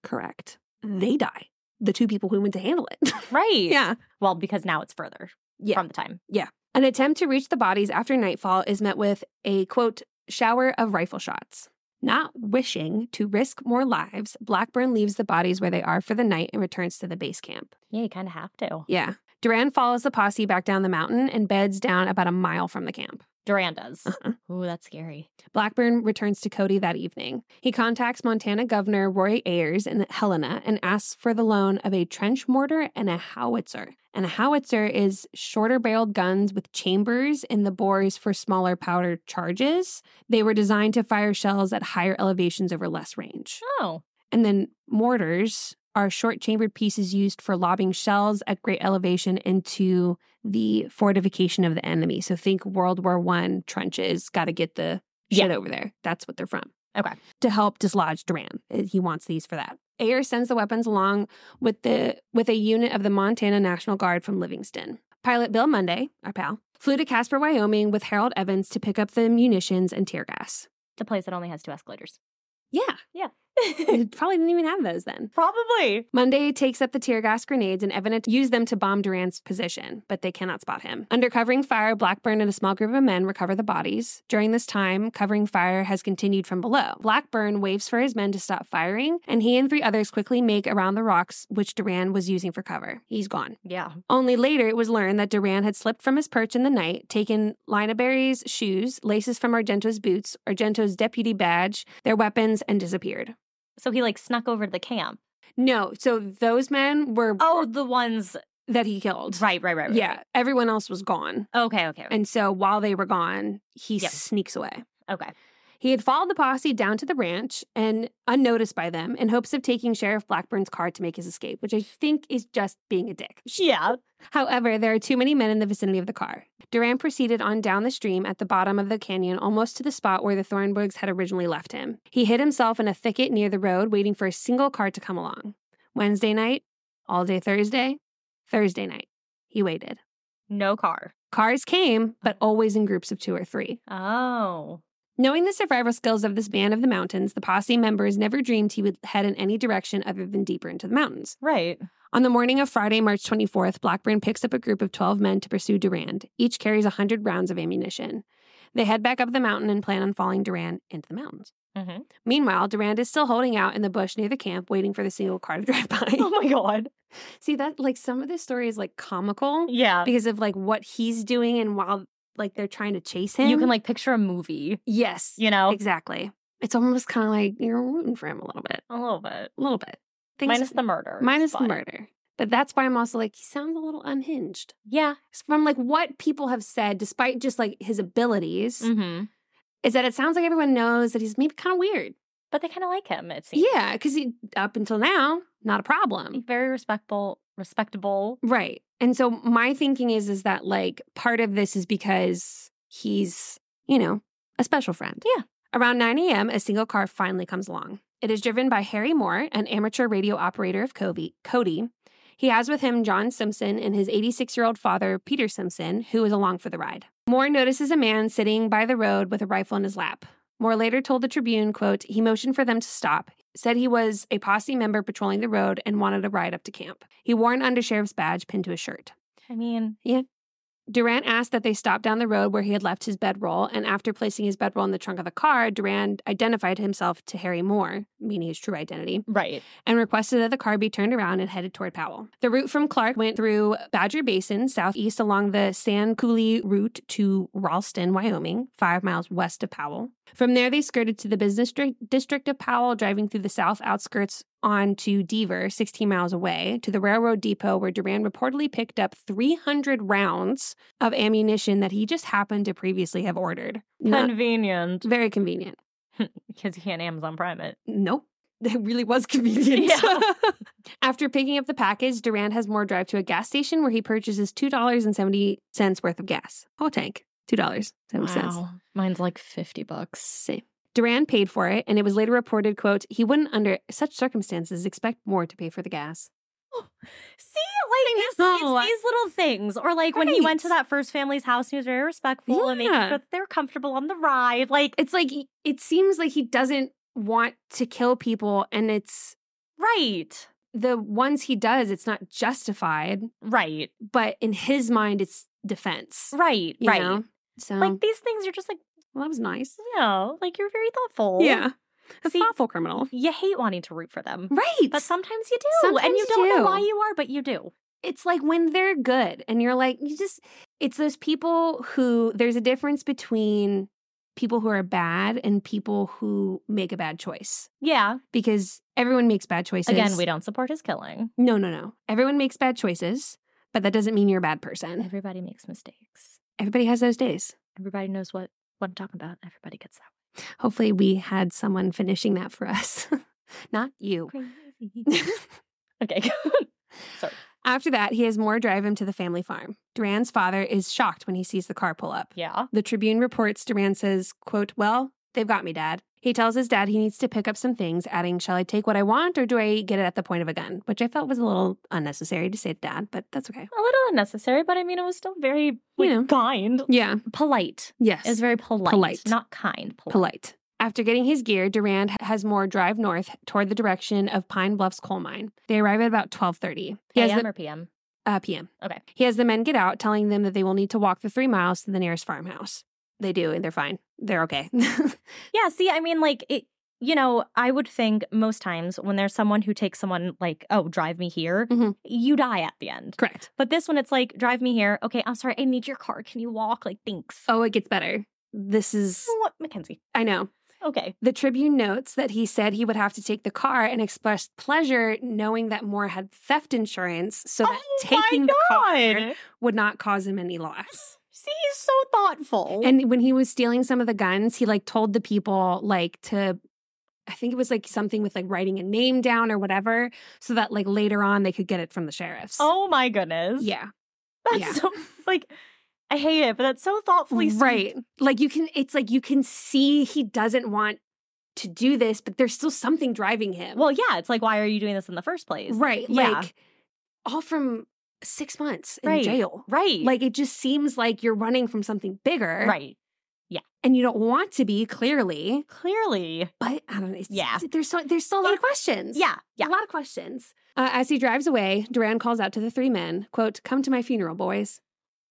They die. The 2 people who went to handle it. Right. Yeah. Well, because now it's further from the time. Yeah. An attempt to reach the bodies after nightfall is met with a, quote, shower of rifle shots. Not wishing to risk more lives, Blackburn leaves the bodies where they are for the night and returns to the base camp. Yeah, you kind of have to. Yeah. Durand follows the posse back down the mountain and beds down about a mile from the camp. Durand does. Ooh, that's scary. Blackburn returns to Cody that evening. He contacts Montana Governor Roy Ayers in Helena and asks for the loan of a trench mortar and a howitzer. And a howitzer is shorter-barreled guns with chambers in the bores for smaller powder charges. They were designed to fire shells at higher elevations over less range. Oh. And then mortars are short-chambered pieces used for lobbing shells at great elevation into the fortification of the enemy. So think World War I trenches, got to get the shit over there. That's what they're from. Okay. To help dislodge Durand. He wants these for that. Ayers sends the weapons along with a unit of the Montana National Guard from Livingston. Pilot Bill Munday, our pal, flew to Casper, Wyoming with Harold Evans to pick up the munitions and tear gas. The place that only has 2 escalators. Yeah. They probably didn't even have those then. Probably. Munday takes up the tear gas grenades and Evan use them to bomb Durand's position, but they cannot spot him. Under covering fire, Blackburn and a small group of men recover the bodies. During this time, covering fire has continued from below. Blackburn waves for his men to stop firing, and he and 3 others quickly make around the rocks which Durand was using for cover. He's gone. Yeah. Only later it was learned that Durand had slipped from his perch in the night, taken Linnaberry's shoes, laces from Argento's boots, Argento's deputy badge, their weapons, and disappeared. So he snuck over to the camp. No, so those men were... Oh, the ones that he killed. Right. Yeah, everyone else was gone. Okay. And so while they were gone, he sneaks away. Okay. He had followed the posse down to the ranch and unnoticed by them in hopes of taking Sheriff Blackburn's car to make his escape, which I think is just being a dick. Yeah. However, there are too many men in the vicinity of the car. Durand proceeded on down the stream at the bottom of the canyon, almost to the spot where the Thornburgs had originally left him. He hid himself in a thicket near the road, waiting for a single car to come along. Wednesday night, all day Thursday night. He waited. No car. Cars came, but always in groups of 2 or 3. Oh. Knowing the survival skills of this band of the mountains, the posse members never dreamed he would head in any direction other than deeper into the mountains. Right. On the morning of Friday, March 24th, Blackburn picks up a group of 12 men to pursue Durand. Each carries 100 rounds of ammunition. They head back up the mountain and plan on following Durand into the mountains. Mm-hmm. Meanwhile, Durand is still holding out in the bush near the camp, waiting for the single car to drive by. Oh my God. See, that some of this story is comical. Yeah. Because of what he's doing and while they're trying to chase him. You can picture a movie. Yes. Exactly. It's almost kind of you're rooting for him a little bit. A little bit. A little bit. Minus the murder. The murder. But that's why I'm also he sounds a little unhinged. Yeah. From what people have said, despite just his abilities, is that it sounds like everyone knows that he's maybe kind of weird. But they kind of like him, it seems. Yeah, because up until now, not a problem. Very respectable. Right. And so my thinking is that part of this is because he's, a special friend. Yeah. Around 9 a.m., a single car finally comes along. It is driven by Harry Moore, an amateur radio operator of Cody. He has with him John Simpson and his 86-year-old father, Peter Simpson, who is along for the ride. Moore notices a man sitting by the road with a rifle in his lap. Moore later told the Tribune, quote, he motioned for them to stop, said he was a posse member patrolling the road and wanted a ride up to camp. He wore an undersheriff's badge pinned to his shirt. I mean, yeah. Durant asked that they stop down the road where he had left his bedroll, and after placing his bedroll in the trunk of the car, Durant identified himself to Harry Moore, meaning his true identity, right, and requested that the car be turned around and headed toward Powell. The route from Clark went through Badger Basin, southeast along the Sand Coulee route to Ralston, Wyoming, 5 miles west of Powell. From there, they skirted to the business district of Powell, driving through the south outskirts on to Deaver, 16 miles away, to the railroad depot where Durant reportedly picked up 300 rounds of ammunition that he just happened to previously have ordered. Convenient. Very convenient. Because you can't Amazon Prime it. Nope. It really was convenient. Yeah. After picking up the package, Durant has Moore drive to a gas station where he purchases $2.70 worth of gas. Whole tank. $2.70. Wow. Mine's like $50. Same. Durant paid for it, and it was later reported, quote, he wouldn't under such circumstances expect Moore to pay for the gas. See, like, it's these little things. Or like when he went to that first family's house, he was very respectful and making sure that they were comfortable on the ride. Like, it's like, it seems like he doesn't want to kill people, and it's... Right. The ones he does, it's not justified. Right. But in his mind, it's defense. Right, you know? So, like, these things are just like, well, that was nice. Yeah, like, you're very thoughtful. Yeah. A thoughtful criminal. You hate wanting to root for them. Right. But sometimes you do. Sometimes and you don't know why you are, but you do. It's like when they're good and you're like, it's those people who, there's a difference between people who are bad and people who make a bad choice. Yeah. Because everyone makes bad choices. Again, we don't support his killing. No. Everyone makes bad choices, but that doesn't mean you're a bad person. Everybody makes mistakes. Everybody has those days. Everybody knows what I'm talking about. Everybody gets that way. Hopefully we had someone finishing that for us. Not you. Okay. Sorry. After that, he has Moore drive him to the family farm. Durant's father is shocked when he sees the car pull up. Yeah. The Tribune reports Durant says, quote, well, they've got me, Dad. He tells his dad he needs to pick up some things, adding, shall I take what I want or do I get it at the point of a gun? Which I felt was a little unnecessary to say to Dad, but that's okay. A little unnecessary, but I mean, it was still very kind. Yeah. Polite. Yes. It was very polite. Not kind. Polite. After getting his gear, Durant has Moore drive north toward the direction of Pine Bluffs coal mine. They arrive at about 12:30. AM or PM? PM. Okay. He has the men get out, telling them that they will need to walk the 3 miles to the nearest farmhouse. They do, and they're fine. They're okay. Yeah, see, I mean, like, it, you know, I would think most times when there's someone who takes someone like, oh, drive me here, you die at the end. Correct. But this one, it's like, drive me here. Okay, I'm sorry, I need your car. Can you walk? Like, thanks. Oh, it gets better. This is... What, Mackenzie? I know. Okay. The Tribune notes that he said he would have to take the car and expressed pleasure knowing that Moore had theft insurance so that taking the car would not cause him any loss. See, he's so thoughtful. And when he was stealing some of the guns, he like told the people like to, I think it was like something with like writing a name down or whatever so that like later on they could get it from the sheriffs. Oh my goodness. Yeah. That's so like... I hate it, but that's so thoughtfully sweet. Right. Like it's like you can see he doesn't want to do this, but there's still something driving him. Well, yeah. It's like, why are you doing this in the first place? Right. Yeah. Like all from 6 months in jail. Right. Like it just seems like you're running from something bigger. Right. Yeah. And you don't want to be, clearly. But I don't know. Yeah. There's still a lot of questions. Yeah. A lot of questions. As he drives away, Durant calls out to the 3 men, quote, come to my funeral, boys.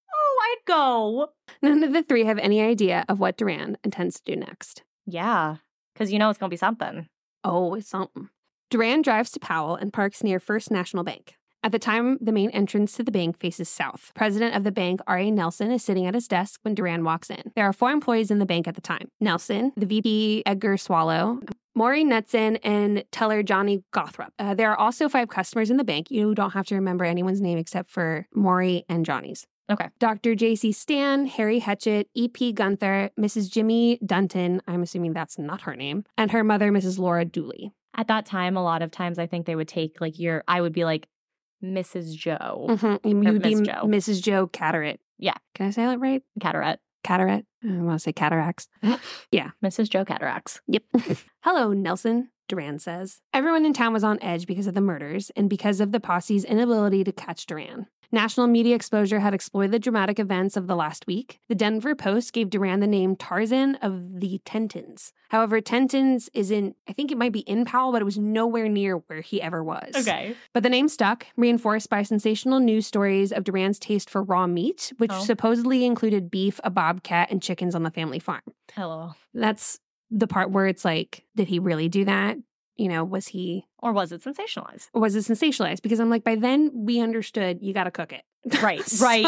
I'd go. None of the 3 have any idea of what Durant intends to do next. Yeah, because you know it's going to be something. Oh, it's something. Durant drives to Powell and parks near First National Bank. At the time, the main entrance to the bank faces south. President of the bank, R.A. Nelson, is sitting at his desk when Durant walks in. There are 4 employees in the bank at the time. Nelson, the VP, Edgar Swallow, Maury Knutson, and teller Johnny Gothrop. There are also 5 customers in the bank. You don't have to remember anyone's name except for Maury and Johnny's. Okay. Dr. J.C. Stan, Harry Hetchett, E.P. Gunther, Mrs. Jimmy Dunton, I'm assuming that's not her name, and her mother, Mrs. Laura Dooley. At that time, a lot of times I think they would take like I would be like Mrs. Joe. Mm-hmm. You would be Joe. Mrs. Joe Cataract. Yeah. Can I say that right? Cataract. I want to say cataracts. Yeah. Mrs. Joe Cataracts. Yep. Hello, Nelson. Durant says. Everyone in town was on edge because of the murders and because of the posse's inability to catch Durant. National media exposure had exploited the dramatic events of the last week. The Denver Post gave Duran the name Tarzan of the Tentons. However, Tentons isn't, I think it might be in Powell, but it was nowhere near where he ever was. Okay. But the name stuck, reinforced by sensational news stories of Duran's taste for raw meat, which supposedly included beef, a bobcat, and chickens on the family farm. Hello. That's the part where it's like, did he really do that? You know, was he... Or was it sensationalized? Or was it sensationalized? Because I'm like, by then we understood you got to cook it. Right, So- right.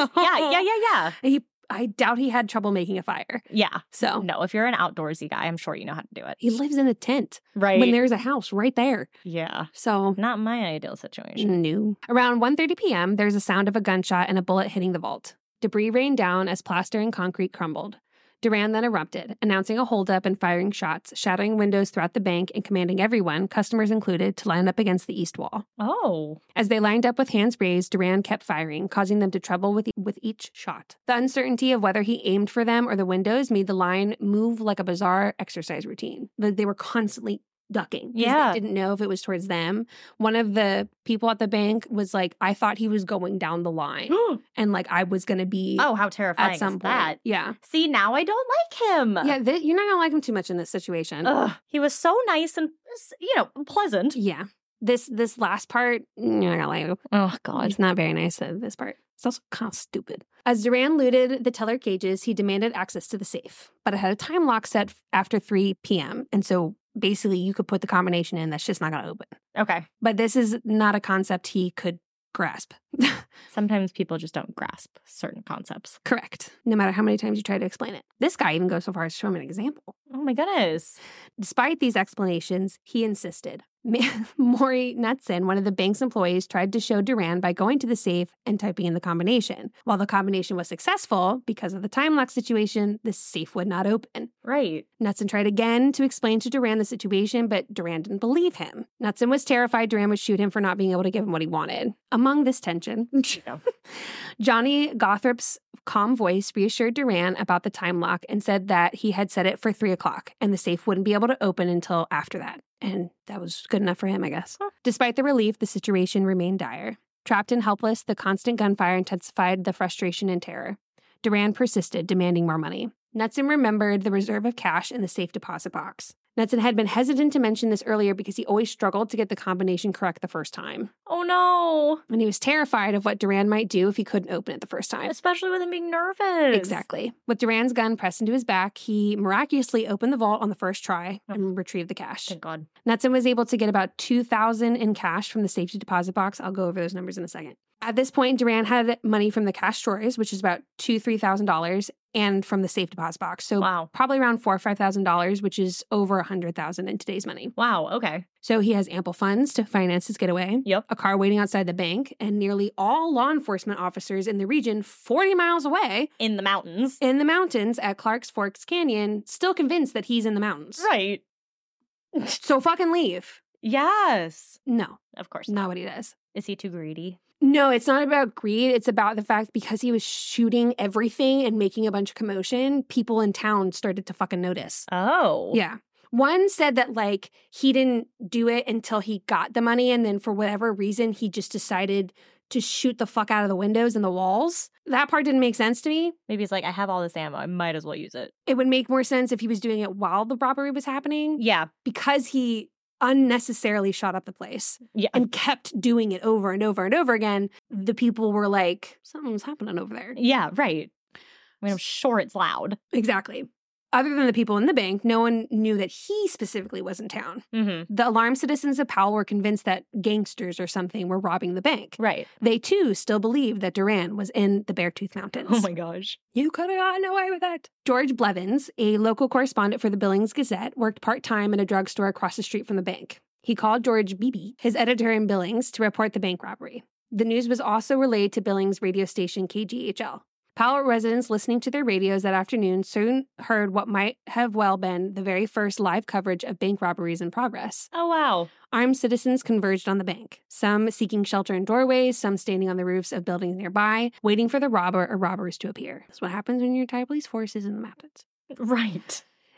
Yeah. I doubt he had trouble making a fire. Yeah. So No, if you're an outdoorsy guy, I'm sure you know how to do it. he lives in a tent Right. when there's a house right there. Yeah. So Not my ideal situation. no. Around 1:30 p.m., there's a sound of a gunshot and a bullet hitting the vault. Debris rained down as plaster and concrete crumbled. Duran then erupted, announcing a holdup and firing shots, shattering windows throughout the bank and commanding everyone, customers included, to line up against the east wall. Oh. As they lined up with hands raised, Duran kept firing, causing them to treble with each shot. The uncertainty of whether he aimed for them or the windows made the line move like a bizarre exercise routine. They were constantly ducking. Yeah. They didn't know if it was towards them. One of the people at the bank was like, I thought he was going down the line and like I was going to be Oh, how terrifying at some is point. that? Yeah. See, now I don't like him. Yeah, you're not going to like him too much in this situation. Ugh. He was so nice and, pleasant. Yeah. This last part, you're not going to like him. Oh, God. It's not very nice, this part. It's also kind of stupid. As Duran looted the teller cages, he demanded access to the safe, but it had a time lock set after 3 p.m. And so basically you could put the combination in that's just not going to open. Okay. But this is not a concept he could grasp. Sometimes people just don't grasp certain concepts. Correct. No matter how many times you try to explain it. This guy even goes so far as to show him an example. Oh, my goodness. Despite these explanations, he insisted. Maury Knutson, one of the bank's employees, tried to show Duran by going to the safe and typing in the combination. While the combination was successful, because of the time lock situation, the safe would not open. Right. Knutson tried again to explain to Duran the situation, but Duran didn't believe him. Knutson was terrified Duran would shoot him for not being able to give him what he wanted. Among this tension, Johnny Gothrop's calm voice reassured Duran about the time lock and said that he had set it for 3 o'clock and the safe wouldn't be able to open until after that. And that was good enough for him, I guess. Despite the relief, the situation remained dire. Trapped and helpless, the constant gunfire intensified the frustration and terror. Duran persisted, demanding more money. Knutson remembered the reserve of cash in the safe deposit box. Knutson had been hesitant to mention this earlier because he always struggled to get the combination correct the first time. Oh, no. And he was terrified of what Duran might do if he couldn't open it the first time. Especially with him being nervous. Exactly. With Duran's gun pressed into his back, he miraculously opened the vault on the first try and retrieved the cash. Thank God. Knutson was able to get about $2,000 in cash from the safety deposit box. I'll go over those numbers in a second. At this point, Duran had money from the cash drawers, which is about $3,000, and from the safe deposit box. So probably around $4,000 or $5,000, which is over $100,000 in today's money. Wow. Okay. So he has ample funds to finance his getaway. Yep. A car waiting outside the bank, and nearly all law enforcement officers in the region 40 miles away. In the mountains. In the mountains at Clark's Forks Canyon, still convinced that he's in the mountains. Right. So fucking leave. Yes. No. Of course not what he does. Is he too greedy? No, it's not about greed. It's about the fact because he was shooting everything and making a bunch of commotion, people in town started to fucking notice. Oh. Yeah. One said that, like, he didn't do it until he got the money, and then for whatever reason, he just decided to shoot the fuck out of the windows and the walls. That part didn't make sense to me. Maybe it's like, I have all this ammo. I might as well use it. It would make more sense if he was doing it while the robbery was happening. Yeah. Because he unnecessarily shot up the place and kept doing it over and over and over again. The people were like, something's happening over there. Yeah, right. I mean, I'm sure it's loud. Exactly. Other than the people in the bank, no one knew that he specifically was in town. Mm-hmm. The alarmed citizens of Powell were convinced that gangsters or something were robbing the bank. Right. They, too, still believed that Duran was in the Beartooth Mountains. Oh, my gosh. You could have gotten away with it. George Blevins, a local correspondent for the Billings Gazette, worked part-time in a drugstore across the street from the bank. He called George Beebe, his editor in Billings, to report the bank robbery. The news was also relayed to Billings radio station KGHL. Powell residents listening to their radios that afternoon soon heard what might have well been the very first live coverage of bank robberies in progress. Oh, wow. Armed citizens converged on the bank, some seeking shelter in doorways, some standing on the roofs of buildings nearby, waiting for the robber or robbers to appear. That's what happens when your entire police force is in the mountains. Right.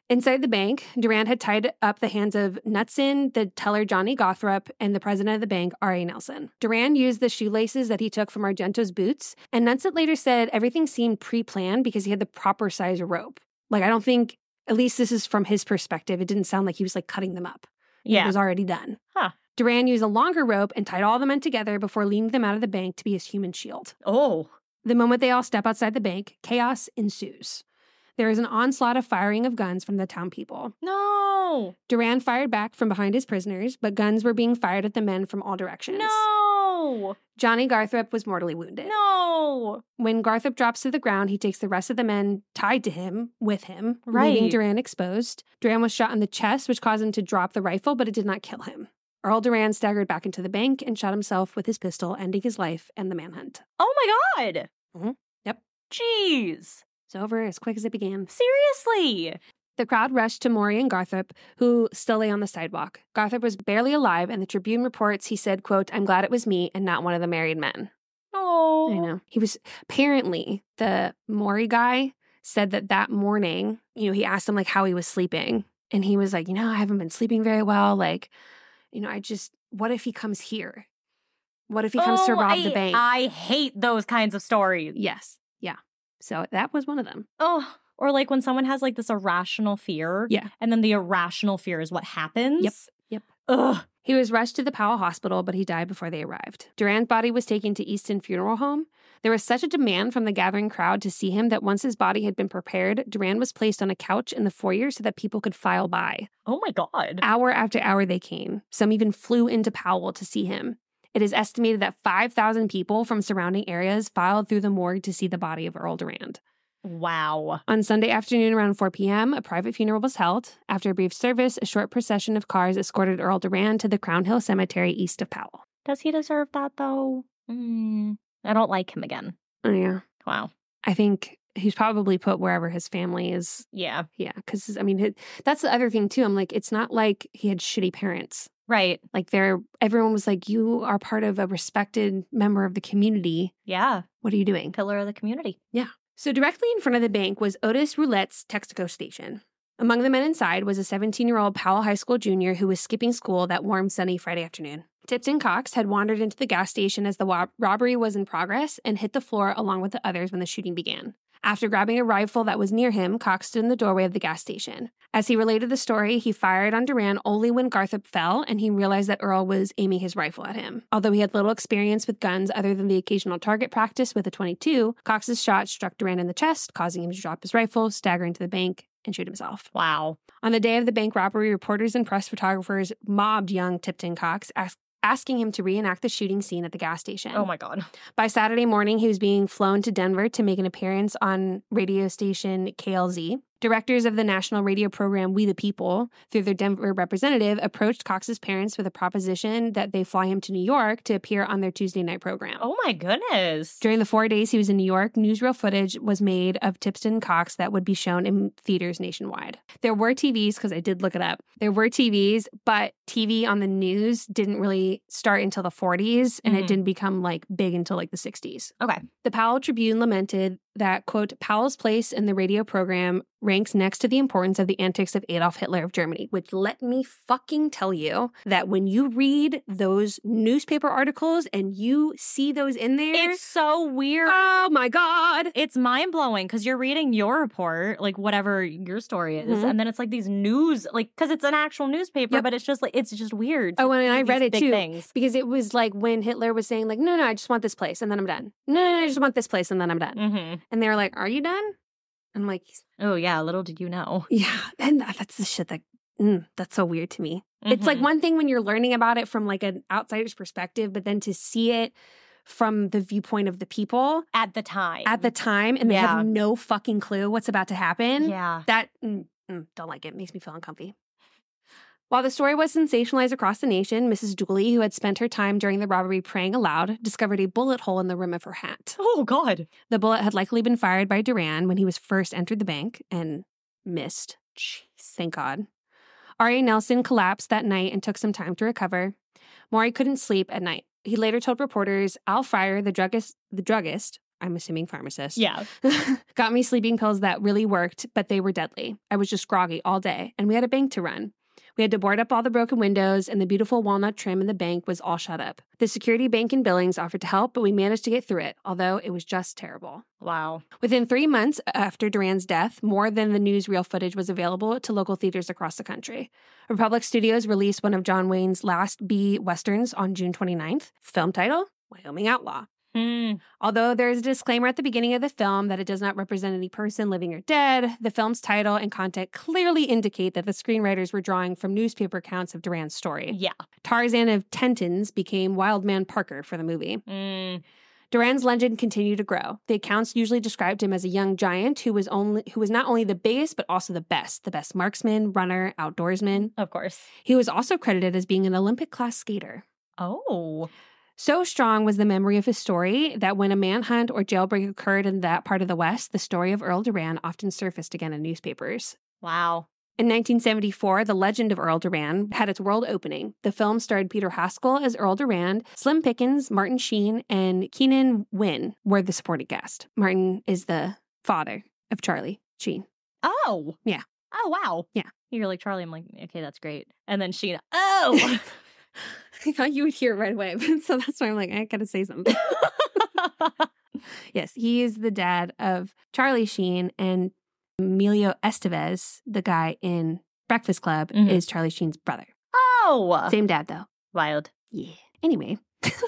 Inside the bank, Durand had tied up the hands of Knutson, the teller Johnny Gothrop, and the president of the bank, R.A. Nelson. Durand used the shoelaces that he took from Argento's boots, and Knutson later said everything seemed pre-planned because he had the proper size rope. Like, I don't think, at least this is from his perspective, it didn't sound like he was like cutting them up. Yeah. It was already done. Huh. Durand used a longer rope and tied all the men together before leading them out of the bank to be his human shield. Oh. The moment they all step outside the bank, chaos ensues. There is an onslaught of firing of guns from the town people. No. Durand fired back from behind his prisoners, but guns were being fired at the men from all directions. No. Johnny Gothrop was mortally wounded. No. When Gothrop drops to the ground, he takes the rest of the men tied to him, with him, Right. leaving Durand exposed. Durand was shot in the chest, which caused him to drop the rifle, but it did not kill him. Earl Durand staggered back into the bank and shot himself with his pistol, ending his life and the manhunt. Oh my God. Mhm. Yep. Jeez. It's over as quick as it began. Seriously. The crowd rushed to Maury and Gothrop, who still lay on the sidewalk. Gothrop was barely alive, and the Tribune reports he said, quote, "I'm glad it was me and not one of the married men." Oh. I know. He was, apparently, the Maury guy said that morning, he asked him, like, how he was sleeping. And he was like, I haven't been sleeping very well. Like, what if he comes here? What if he comes to rob the bank? I hate those kinds of stories. Yes. Yeah. So that was one of them. Oh, or like when someone has like this irrational fear. Yeah. And then the irrational fear is what happens. Yep. Ugh. He was rushed to the Powell Hospital, but he died before they arrived. Durand's body was taken to Easton Funeral Home. There was such a demand from the gathering crowd to see him that once his body had been prepared, Durand was placed on a couch in the foyer so that people could file by. Oh my God. Hour after hour they came. Some even flew into Powell to see him. It is estimated that 5,000 people from surrounding areas filed through the morgue to see the body of Earl Durand. Wow. On Sunday afternoon around 4 p.m., a private funeral was held. After a brief service, a short procession of cars escorted Earl Durand to the Crown Hill Cemetery east of Powell. Does he deserve that, though? I don't like him again. Oh, yeah. Wow. I think he's probably put wherever his family is. Yeah. Yeah, because, that's the other thing, too. I'm like, it's not like he had shitty parents. Right. Like, everyone was like, you are part of a respected member of the community. Yeah. What are you doing? Pillar of the community. Yeah. So directly in front of the bank was Otis Roulette's Texaco station. Among the men inside was a 17-year-old Powell High School junior who was skipping school that warm, sunny Friday afternoon. Tipton Cox had wandered into the gas station as the robbery was in progress and hit the floor along with the others when the shooting began. After grabbing a rifle that was near him, Cox stood in the doorway of the gas station. As he related the story, he fired on Durand only when Gothrop fell, and he realized that Earl was aiming his rifle at him. Although he had little experience with guns other than the occasional target practice with a .22, Cox's shot struck Durand in the chest, causing him to drop his rifle, stagger into the bank, and shoot himself. Wow. On the day of the bank robbery, reporters and press photographers mobbed young Tipton Cox, asking him to reenact the shooting scene at the gas station. Oh my God. By Saturday morning, he was being flown to Denver to make an appearance on radio station KLZ. Directors of the national radio program We the People, through their Denver representative, approached Cox's parents with a proposition that they fly him to New York to appear on their Tuesday night program. Oh my goodness. During the 4 days he was in New York, newsreel footage was made of Tipton Cox that would be shown in theaters nationwide. There were TVs, because I did look it up. There were TVs, but TV on the news didn't really start until the 40s, and it didn't become big until the 60s. Okay. The Powell Tribune lamented that, quote, Powell's place in the radio program ranks next to the importance of the antics of Adolf Hitler of Germany, which let me fucking tell you that when you read those newspaper articles and you see those in there, it's so weird. Oh my God. It's mind-blowing because you're reading your report, whatever your story is, and then it's these news, because it's an actual newspaper, but it's just it's just weird. Oh, and I read it too, things. because it was when Hitler was saying no, I just want this place and then I'm done. No, I just want this place and then I'm done. Mm-hmm. And they were like, are you done? I'm like, oh yeah, little did you know. Yeah, and that's the shit that's so weird to me. It's one thing when you're learning about it from an outsider's perspective, but then to see it from the viewpoint of the people at the time, and they have no fucking clue what's about to happen. Yeah, that don't like it. Makes me feel uncomfy. While the story was sensationalized across the nation, Mrs. Dooley, who had spent her time during the robbery praying aloud, discovered a bullet hole in the rim of her hat. Oh, God. The bullet had likely been fired by Durand when he was first entered the bank and missed. Jeez, thank God. R.A. Nelson collapsed that night and took some time to recover. Maury couldn't sleep at night. He later told reporters Al Fryer, the druggist, I'm assuming pharmacist. Yeah. Got me sleeping pills that really worked, but they were deadly. I was just groggy all day, and we had a bank to run. We had to board up all the broken windows, and the beautiful walnut trim in the bank was all shut up. The security bank in Billings offered to help, but we managed to get through it, although it was just terrible. Wow. Within 3 months after Duran's death, more than the newsreel footage was available to local theaters across the country. Republic Studios released one of John Wayne's last B westerns on June 29th. Film title, Wyoming Outlaw. Although there is a disclaimer at the beginning of the film that it does not represent any person, living or dead, the film's title and content clearly indicate that the screenwriters were drawing from newspaper accounts of Duran's story. Yeah. Tarzan of Tentons became Wildman Parker for the movie. Duran's legend continued to grow. The accounts usually described him as a young giant who was not only the biggest, but also the best marksman, runner, outdoorsman. Of course. He was also credited as being an Olympic-class skater. Oh. So strong was the memory of his story that when a manhunt or jailbreak occurred in that part of the West, the story of Earl Duran often surfaced again in newspapers. Wow. In 1974, The Legend of Earl Duran had its world opening. The film starred Peter Haskell as Earl Duran, Slim Pickens, Martin Sheen, and Keenan Wynn were the supporting cast. Martin is the father of Charlie Sheen. Oh. Yeah. Oh, wow. Yeah. You're like, Charlie, I'm like, okay, that's great. And then Sheen, oh. I thought you would hear it right away. So that's why I'm like, I gotta say something. Yes, he is the dad of Charlie Sheen, and Emilio Estevez, the guy in Breakfast Club, is Charlie Sheen's brother. Oh! Same dad, though. Wild. Yeah. Anyway.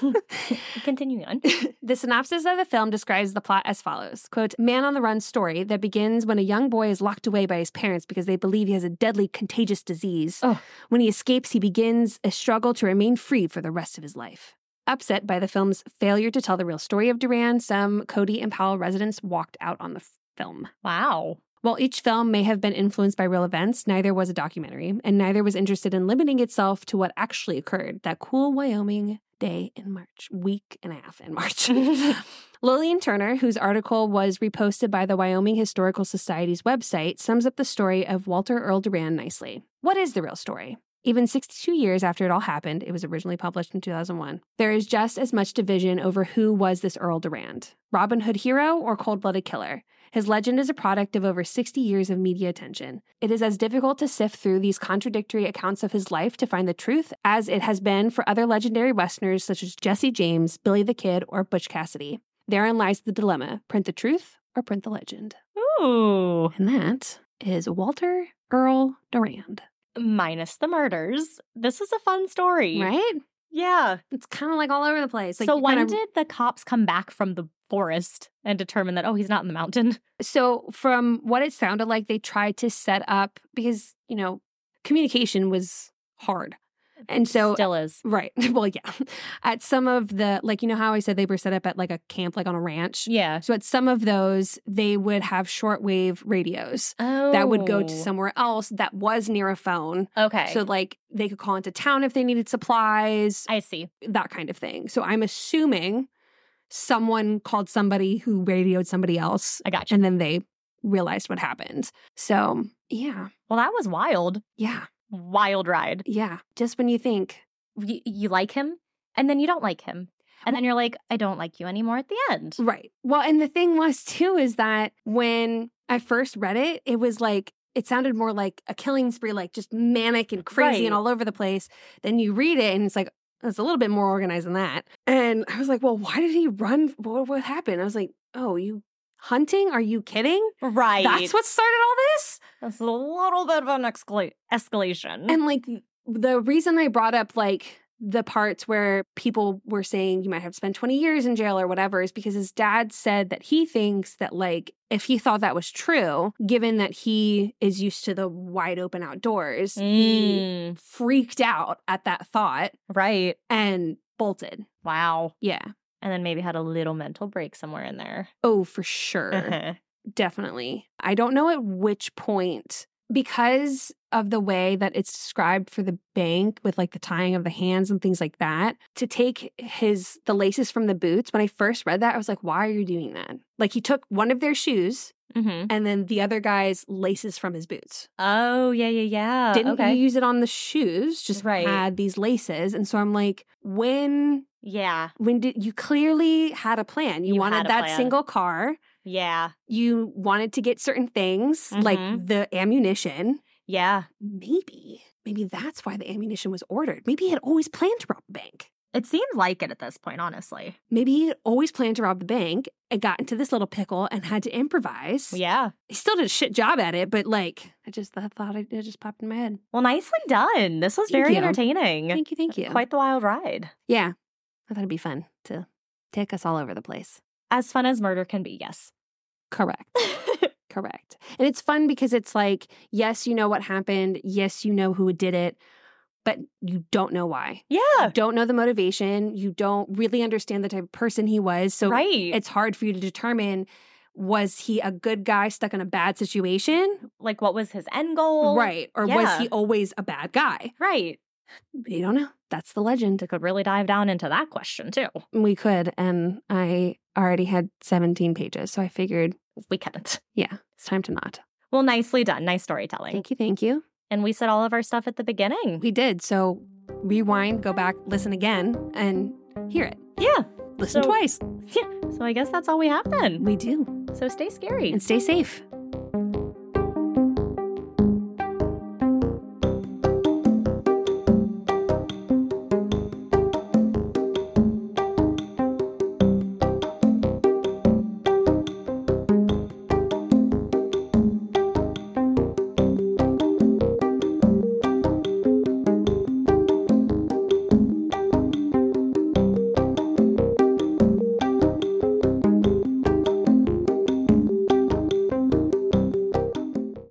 Continuing on. The synopsis of the film describes the plot as follows. Quote, man on the run story that begins when a young boy is locked away by his parents because they believe he has a deadly contagious disease. Oh. When he escapes, he begins a struggle to remain free for the rest of his life. Upset by the film's failure to tell the real story of Duran, some Cody and Powell residents walked out on the film. Wow. While each film may have been influenced by real events, neither was a documentary, and neither was interested in limiting itself to what actually occurred that cool Wyoming day in March, week and a half in March. Lillian Turner, whose article was reposted by the Wyoming Historical Society's website, sums up the story of Walter Earl Duran nicely. What is the real story? Even 62 years after it all happened, it was originally published in 2001, there is just as much division over who was this Earl Duran. Robin Hood hero or cold-blooded killer? His legend is a product of over 60 years of media attention. It is as difficult to sift through these contradictory accounts of his life to find the truth as it has been for other legendary Westerners such as Jesse James, Billy the Kid, or Butch Cassidy. Therein lies the dilemma. Print the truth or print the legend? Ooh. And that is Walter Earl Duran. Minus the murders. This is a fun story. Right? Yeah. It's kind of like all over the place. Like, so when did the cops come back from the forest and determine that, oh, he's not in the mountain? So from what it sounded like, they tried to set up, because, communication was hard. And so still is. Right. Well, yeah. At some of the, how I said they were set up at like a camp, like on a ranch. Yeah. So at some of those, they would have shortwave radios that would go to somewhere else that was near a phone. Okay. So they could call into town if they needed supplies. I see. That kind of thing. So I'm assuming someone called somebody who radioed somebody else. I got you. And then they realized what happened. So, yeah. Well, that was wild. Yeah. Wild ride. Yeah. Just when you think you like him and then you don't like him. And then you're like, I don't like you anymore at the end. Right. Well, and the thing was too is that when I first read it, it was like, it sounded more like a killing spree, like just manic and crazy and all over the place. Then you read it and it's like, it's a little bit more organized than that. And I was like, well, why did he run? What happened? I was like, oh, you hunting? Are you kidding? Right. That's what started all this? That's a little bit of an escalation. And the reason I brought up the parts where people were saying you might have to spend 20 years in jail or whatever is because his dad said that he thinks that if he thought that was true, given that he is used to the wide open outdoors, he freaked out at that thought. Right. And bolted. Wow. Yeah. And then maybe had a little mental break somewhere in there. Oh, for sure. Definitely. I don't know at which point, because of the way that it's described for the bank with the tying of the hands and things like that, to take the laces from the boots. When I first read that, I was like, why are you doing that? He took one of their shoes and then the other guy's laces from his boots. Oh, yeah. Didn't use it on the shoes, just had these laces. And so I'm like, when Yeah. When did you clearly had a plan? You wanted had a that plan. single car. Yeah. You wanted to get certain things like the ammunition. Yeah. Maybe that's why the ammunition was ordered. Maybe he had always planned to rob the bank. It seems like it at this point, honestly. Maybe he had always planned to rob the bank and got into this little pickle and had to improvise. Yeah. He still did a shit job at it, but like, it just popped in my head. Well, nicely done. This was Thank very you. entertaining. Thank you. Quite the wild ride. Yeah. I thought it'd be fun to take us all over the place. As fun as murder can be, yes. Correct. Correct. And it's fun because it's like, yes, you know what happened. Yes, you know who did it, but you don't know why. Yeah. You don't know the motivation. You don't really understand the type of person he was. So it's hard for you to determine, was he a good guy stuck in a bad situation? Like, what was his end goal? Right. Or was he always a bad guy? Right. You don't know. That's the legend. We could really dive down into that question, too. We could. And I already had 17 pages. So I figured we couldn't. Yeah. It's time to not. Well, nicely done. Nice storytelling. Thank you. And we said all of our stuff at the beginning. We did. So rewind, go back, listen again, and hear it. Yeah. Listen twice. Yeah. So I guess that's all we have then. We do. So stay scary. And stay safe.